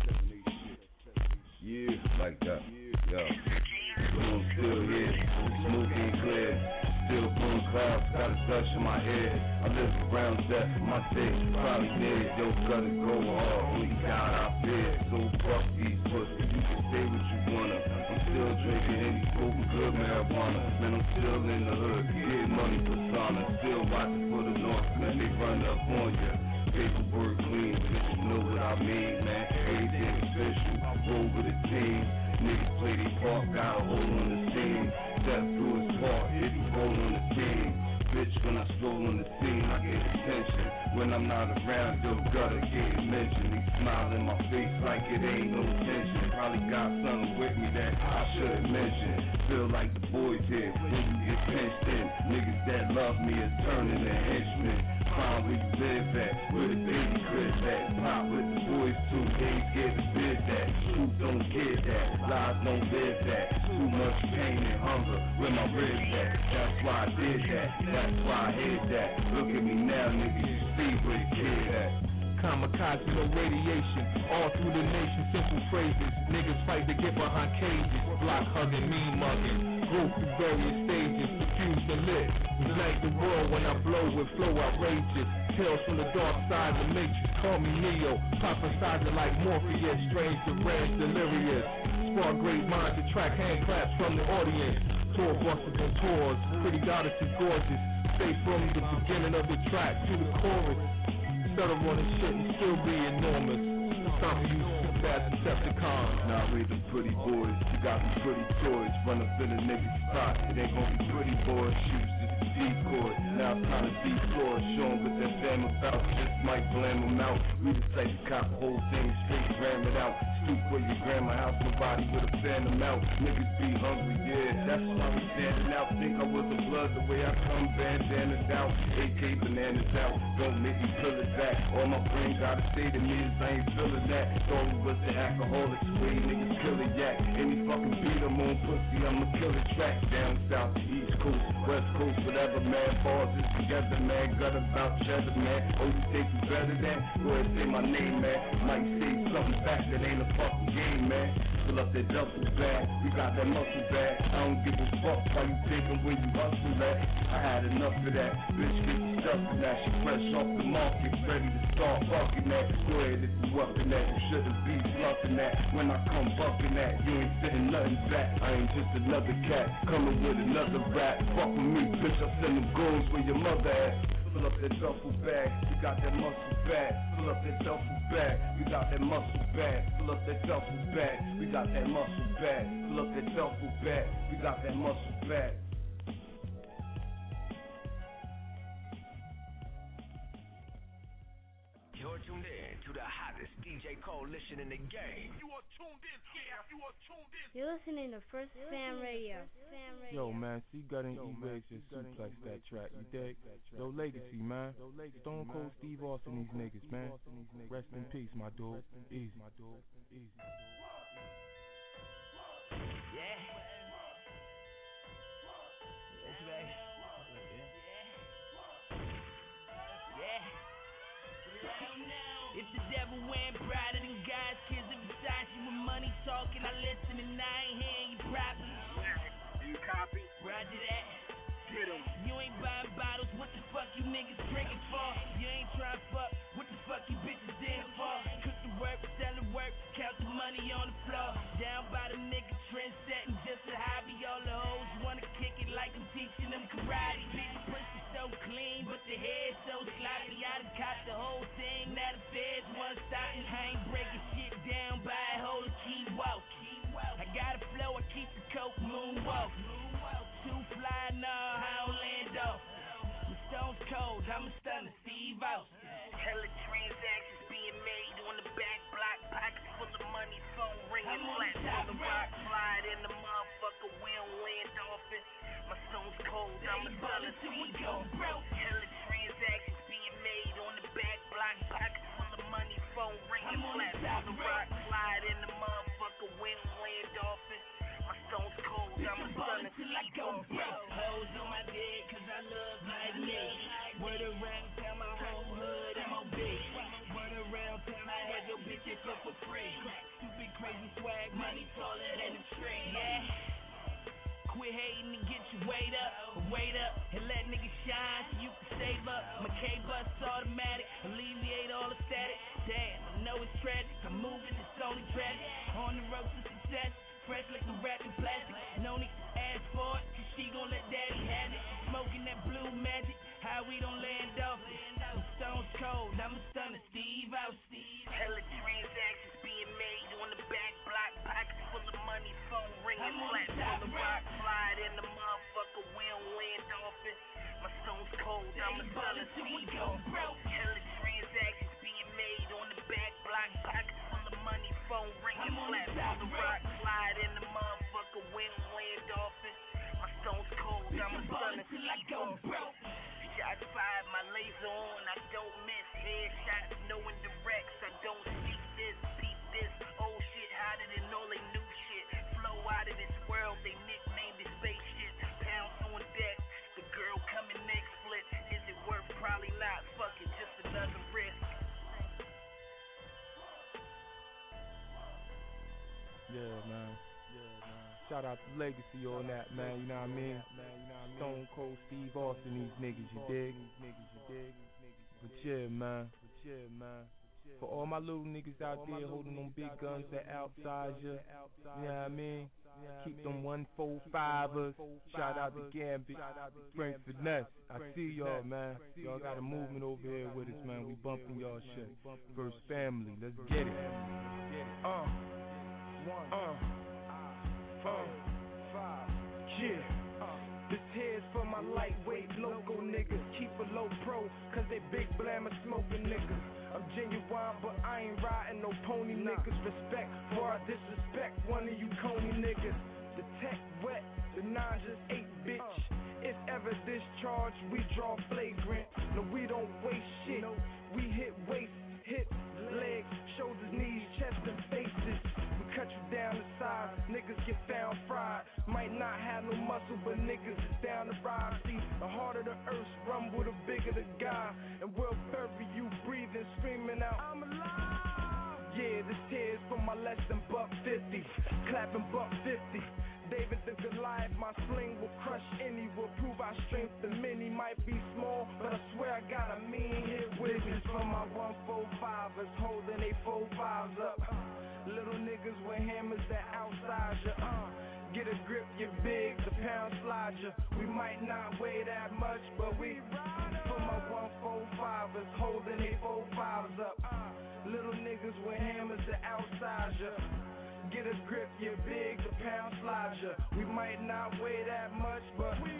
Yeah, like that. Yeah. But I'm still here, smoking clear. Still blowing clouds, got a dust in my head. I live around death, my day probably dead. Yo, gotta go hard when you down out there. So fuck these pussies, you can say what you wanna. I'm still drinking any smoking good marijuana. Man, I'm still in the hood, getting money for sauna. Still watching for the north, man, they run up on ya. Paperwork clean, bitch, you know what I mean, man. Everything official, roll with the team. Niggas play their part, got a hole on the scene. Step through his part, hit the roll on the team. Bitch, when I stroll on the scene, I get attention. When I'm not around, yo, gotta get mentioned. He smile in my face like it ain't no tension. Probably got something with me that I shouldn't mention. Feel like the boys here when you get pinched in. Niggas that love me is turning to henchmen. Find where you live at, where the baby crib at. Pop with the boys too, they ain't scared to bid that. Truth don't get that, lies don't live that. Too much pain and hunger, where my ribs at. That's why I did that, that's why I hid that. Look at me now, nigga, you see where the kid at. Kamikaze, no radiation, all through the nation, simple phrases. Niggas fight to get behind cages, block hugging, mean mugging. Go through various stages, diffuse the lit. Unite the world when I blow with flow outrageous. Tales from the dark side, the matrix, call me Neo. Prophesizing like Morpheus, strange to rare, delirious. Spark great minds, attract hand claps from the audience. Tour busters and tours, pretty goddess is gorgeous. Stay from the beginning of the track to the chorus. Settle on this shit and still be enormous. Time for you to fast Decepticons. Now I read them pretty boys, you got me pretty toys. Run up in a nigga's spot, it ain't gonna be pretty boys. Shoes just a decoy, now it's time to decoy. Show 'em what that fam about, just might blame 'em out. We the type to cop the whole thing, straight ram it out. Stoop where your grandma house, nobody with a phantom out. Niggas be hungry, yeah, that's why we standing out. Think I was a blood, the way I come bandanas out. A K bananas out, don't make me pull it back. All my brain gotta say to me is I ain't feeling that. Thought we was the alcoholics, way niggas kill a yak. Any fucking beat I'm on pussy, I'ma kill the track. Down south, east coast, west coast, whatever, man. Balls is together, man. Gut about cheddar, man. Oh, you think you better than? Go ahead, say my name, man. Might say something back that ain't a fucking game, man. Fill up that duffel bag, we got that muscle bag. I don't give a fuck why you thinking when you hustle at. I had enough of that, bitch, get the ducking that. She fresh off the market, ready to start fucking that. Go ahead if you up in that, you shouldn't be bluffing that. When I come bucking that, you ain't sitting nothing back. I ain't just another cat, coming with another rap. Fuck with me, bitch, I send them goons where your mother at. Fill up that duffel bag, we got that muscle bag. Fill up that duffel bag, we got that muscle bag. Fill up that duffel bag, we got that muscle bag. Fill up that duffel bag, we got that muscle bag. You're tuned in to the hottest D J coalition in the game. You are tuned in, yeah, you are tuned in. You're listening to First Fam Radio. Fam Radio. Yo, man, C Gut and E-Waves just suplex that track, you dig? Yo, Legacy, man. Stone Cold Steve Austin, these niggas, man. Rest in peace, my dude. Easy. Easy. Yeah. Yes, baby. Yeah. If the devil went brighter than God's kids, if it's Versace with money talking, I listen and I ain't hearing you properly. You copy? Roger that. Hit 'em. You ain't buying bottles, what the fuck you niggas drinking for? You ain't trying to fuck, what the fuck you bitches there for? Cook the work, sell the work, count the money on the floor. Down by the nigga trend setting, just a hobby. All the hoes wanna kick it like I'm teaching them karate. Bitch, pussy so clean, but the head so sloppy. I done caught the whole thing, now the feds wanna stop me. I ain't breaking shit down by a hole of key walk. I got a flow, I keep the coke moonwalk. Too fly, nah, I don't land off. My stone's cold, I'm a stunner, Steve Austin. Hella transactions being made on the back block, pockets full of money, phone ringing, flat on the rock, slide in the motherfucker, we don't land off it. My stone's cold, I'm a stunner, Steve Austin. Hella transactions being made on the back block, pockets full of money, phone ringing, flat on the rock, slide in the motherfucker, we don't land off it. My stone's cold, I'm a stunner till I go broke. Hoes on my dick, cause I love my nigga. Word around town, my whole hood, M O B. Word around town, I had your bitches up for free. Stupid, crazy swag, money taller than a tree, yeah. Quit hating and get your weight up, weight up, and let niggas shine so you can save up. My K-Bus automatic, alleviate all the static. Damn, I know it's tragic, I'm moving, it's only tragic. On the road to success. Fresh like a rapping plastic, no need to ask for it, cause she gon' let daddy have it. Smoking that blue magic, how we don't land off it. The stone's cold, I'm a stunner, Steve Austin. Hella transactions being made on the back block, pockets full of money, phone ringing, flat on the rock, slide in the motherfucker, we don't land off it. My stone's cold, I'm a stunner, Steve Austin. Hella transactions being made on the back block, pockets full of money, phone ringing, flat on the rock, slide in the motherfucker, we don't land off it. My stone's cold, I'm a stunner till I go broke. Shots fired, my laser on, I don't miss. Headshots, no indirects, I don't speak this, beat this. Old shit hotter than all they new shit. Flow out of this world, they nicknamed it spaceship. Pounds on deck, the girl coming next flip. Is it worth? Probably not. Fuck it, just another risk. Yeah, man. Yeah, man. Shout out to Legacy on that, man. You know what I mean? Stone Cold Steve Austin, these niggas, you dig? But yeah, man. But yeah, man. For all my little niggas out there holding them big guns that outside you, you know what I mean? Keep them one four fivers. Shout out to Gambit, Frank Finesse. I see y'all, man. Y'all got a movement over here with us, man. We bumping y'all shit. First Family, let's get it. Uh, one, uh, uh, five, yeah. This here's for my lightweight local niggas. Keep a low pro, cause they big blammer smoking niggas. I'm genuine, but I ain't riding no pony niggas. Respect for I disrespect one of you coney niggas. The tech wet, the nine just ate, bitch. If ever discharged, we draw flagrant. No, we don't waste shit. We hit waist, hips, legs, shoulders, knees, chest, and faces. Cut you down the side, niggas get found fried. Might not have no muscle, but niggas is down to ride. See, the harder the earth rumble, the bigger the guy. And we'll bury you breathing, screaming out, I'm alive. Yeah, this tears for my less than buck fifty. Clapping buck fifty. David the Goliath, my sling will crush any. Will prove our strength. The many might be small, but I swear I one four fivers holding they four fives up. Little niggas with hammers that outside ya. Uh, get a grip, get big, the pound slide ya. We might not weigh that much, but we for my one four fivers holding they four fives up. Uh, little niggas with hammers that outside ya. Get a grip, get big, the pound slide ya. We might not weigh that much, but we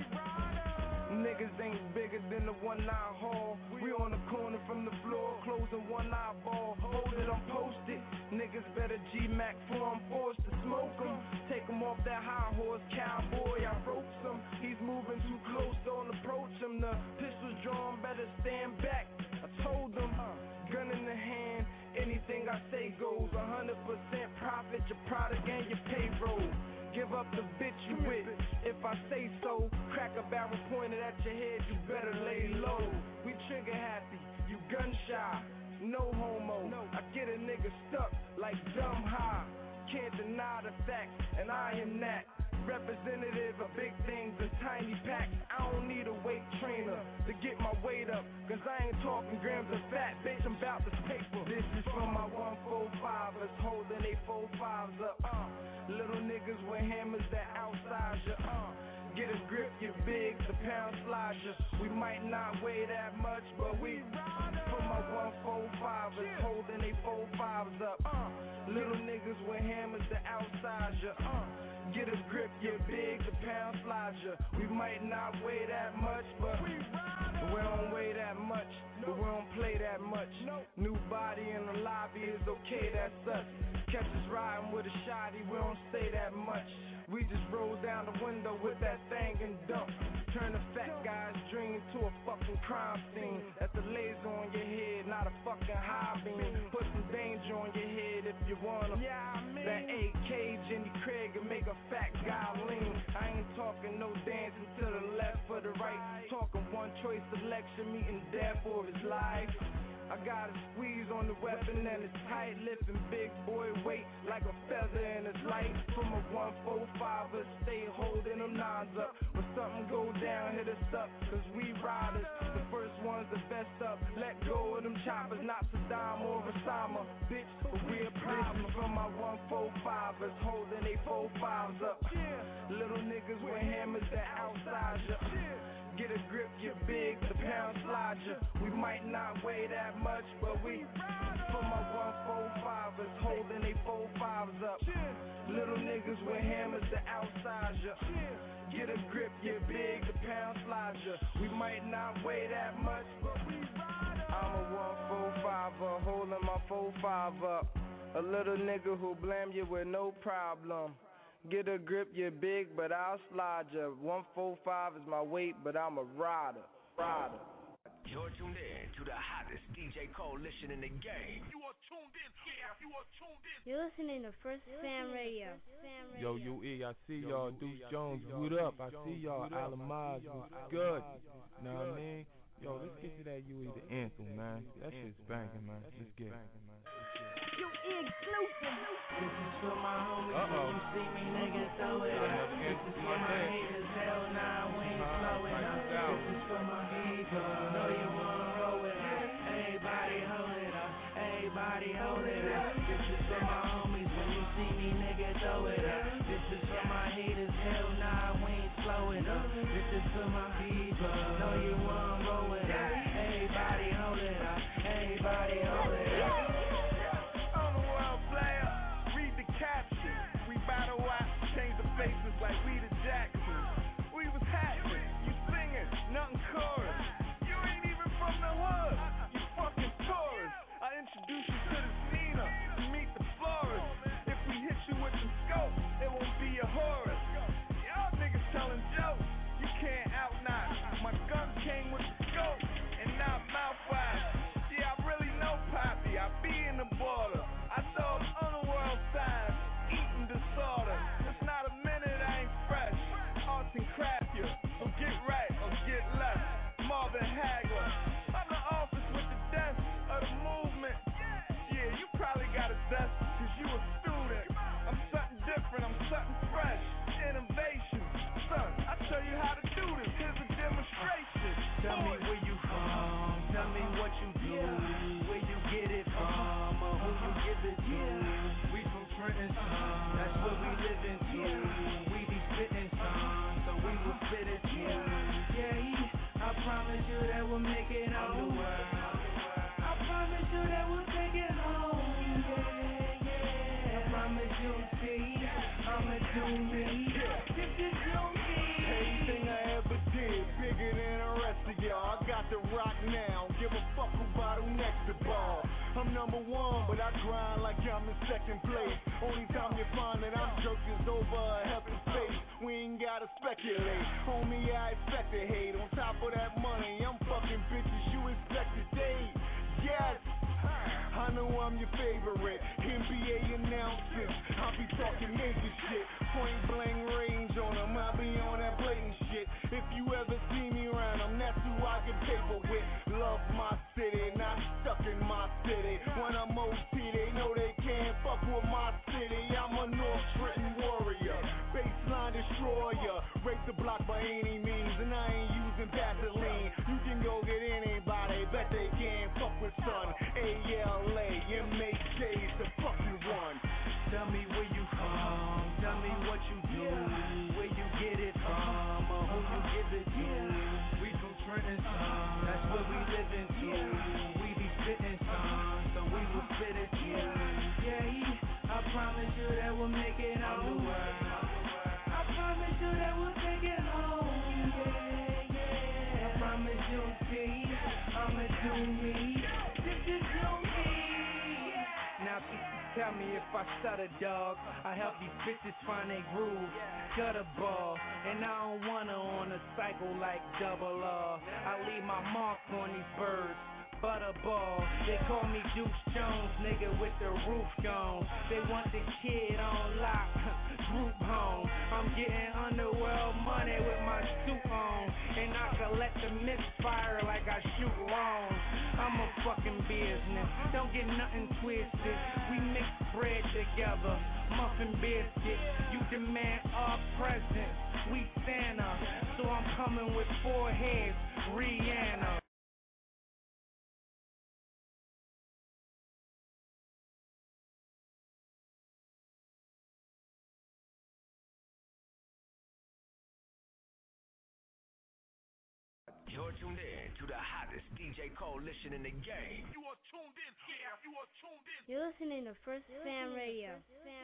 niggas ain't bigger than the one eye hall. We on the corner from the floor, closing one eyeball. Hold it, I'm posted. Niggas better G-Mac for I'm forced to smoke them. Take them off that high horse, cowboy, I ropes him. He's moving too close, don't approach him. The pistol's drawn, better stand back. I told them, gun in the hand, anything I say goes. one hundred percent profit, your product and your payroll. Give up the bitch you with, if I say so. Crack a barrel pointed at your head, you better lay low. We trigger happy, you gun shy, no homo. I get a nigga stuck like dumb high. Can't deny the facts, and I am that. Representative of big things and tiny packs. I don't need a weight trainer to get my weight up, cause I ain't talking grams of fat, bitch, I'm about this paper. This is from my one four fivers holding they four fives up. Uh, little niggas with hammers that outside ya. Uh, get a grip, get big, the pound slide ya. We might not weigh that much, but we from my one four fivers holding they four fives up. Uh, little niggas with hammers that outside ya. Uh, Get a grip, get big, the pound slide ya. We might not weigh that much, but we, we don't weigh that much, but we don't play that much. New body in the lobby is okay, that's us. Catch us riding with a shotty, we don't say that much. We just roll down the window with that thing and dump. Turn a fat guy's dream to a fucking crime scene. That's a laser on your head, not a fucking high beam. Put some danger on your head if you wanna. That A K Jenny Craig and make a fat guy lean. I ain't talking no dancing to the left or the right. Talking one choice selection, meeting death for his life. I got a squeeze on the weapon and it's tight, lifting big boy weight like a feather in his light. From a one four fiver, stay holding them nines up. When something go down, hit us up, cause we riders. The first one's the best up. Let go of them choppers, not Saddam or Osama, bitch, but we a problem. From my one four fivers, holding they four fives up. Little niggas with hammers that outside ya. Get a grip, get big, the pound slide ya. We might not weigh that much, but we for my one four fivers holding they four fives up. Little niggas with hammers that outside ya. Get a grip, get big, the pound slide ya. We might not weigh that much, but we I'm a one four fiver holding my four five up. A little nigga who blame you with no problem. Get a grip, you're big, but I'll slide ya. one four five is my weight, but I'm a rider. Rider. You're tuned in to the hottest D J coalition in the game. You are tuned in, yeah, you are tuned in. You're listening to First Fam Radio. Yo, U E, I see y'all. Deuce Jones, what up? I see y'all. Alamaz, what's good? Know what I mean? Yo, let's get to that U E, the anthem, man. That shit's banging, man. Let's get it. You exclusive. This is for my homies. Uh-oh. When you see me, nigga, throw it up. This is for my haters. Hell nah, we ain't slowing up. This is for my people. Know you wanna roll with us. Everybody hold it up. Everybody hold it up. This is for my homies. When you see me, nigga, throw it up. This is for my haters. Hell nah, we ain't slowing up. This is for my people. Know you wanna roll with us. Everybody hold it up. Everybody hold it up. Battle out, change the faces like we the Jacksons. We was happening, you singing, nothing chorus. You ain't even from the hood, you fucking tourist. I introduce you to the Nina, to meet the florist. If we hit you with the scope, it won't be a Horus. Y'all niggas telling jokes, you can't out knock. My gun came with the scope, and not mouthwash. Yeah, I really know Poppy, I be in the border. I throw underworld signs. Eating disorder. It's not a minute I ain't fresh. Arts and craft you. So get right or get left. Marvin Hagler. I'm the office with the desk of the movement. Yeah, you probably got a desk because you a student. I'm something different. I'm something fresh. Innovation. Son, I tell you how to do this. Here's a demonstration. Tell me where you from. Tell me what you do. Where you give it to. We from Trenton, son, that's what we live into. We be spitting, son, so we will spit it to. Yeah, I promise you that we'll make it on the world. I promise you that we'll take it home. Yeah, yeah. I promise you'll see. I'ma do me. This is your me. Everything I ever did, bigger than the rest of y'all. I got the rock now. Give a fuck who bottle next to ball. I'm number one, but I grind like I'm in second place. Only time you find that I'm jerked is over a healthy face. We ain't gotta speculate. Homie, I expect to hate. On top of that money, I'm fucking bitches you expect to date. Yes, I know I'm your favorite. N B A announcers, I'll be talking major shit. Point blank range on them, I'll be on that blatant shit. If you ever see me around them, that's who I get paper with. Love my city, not stuck in my city. When I'm O T, they know they can't fuck with my city. I'm a North Trenton warrior, baseline destroyer. Rape the block by any means, and I ain't using Vaseline. You can go get anybody, bet they can't fuck with son. A L A, M H K's the fucking one. Tell me where you from, tell me what you do, where you get it from, or who you give it to. We from Trenton, son, that's what we live into. We be spitting, son, so we will spit it to. Yeah, I promise you that we'll make it on the world. I promise you that we'll take it home. Yeah, yeah. I promise you'll see. I'ma do me. This is your me. Now tell me if I stutter, dog. I help these bitches find their groove. Gutter ball, and I don't wanna on a cycle like double R. I leave my mark on these birds. Butterball, they call me Juice Jones, nigga with the roof gone. They want the kid on lock, group home. I'm getting underworld money with my suit on, and I can let the misfire like I shoot wrong. I'm a fucking business, don't get nothing twisted. We mix bread together, muffin biscuit. You demand our presence, we Santa, so I'm coming with four heads, Rihanna. You're tuned in to the hottest D J coalition in the game. You are tuned in. Yeah, you are tuned in. You're listening to First Fan Radio.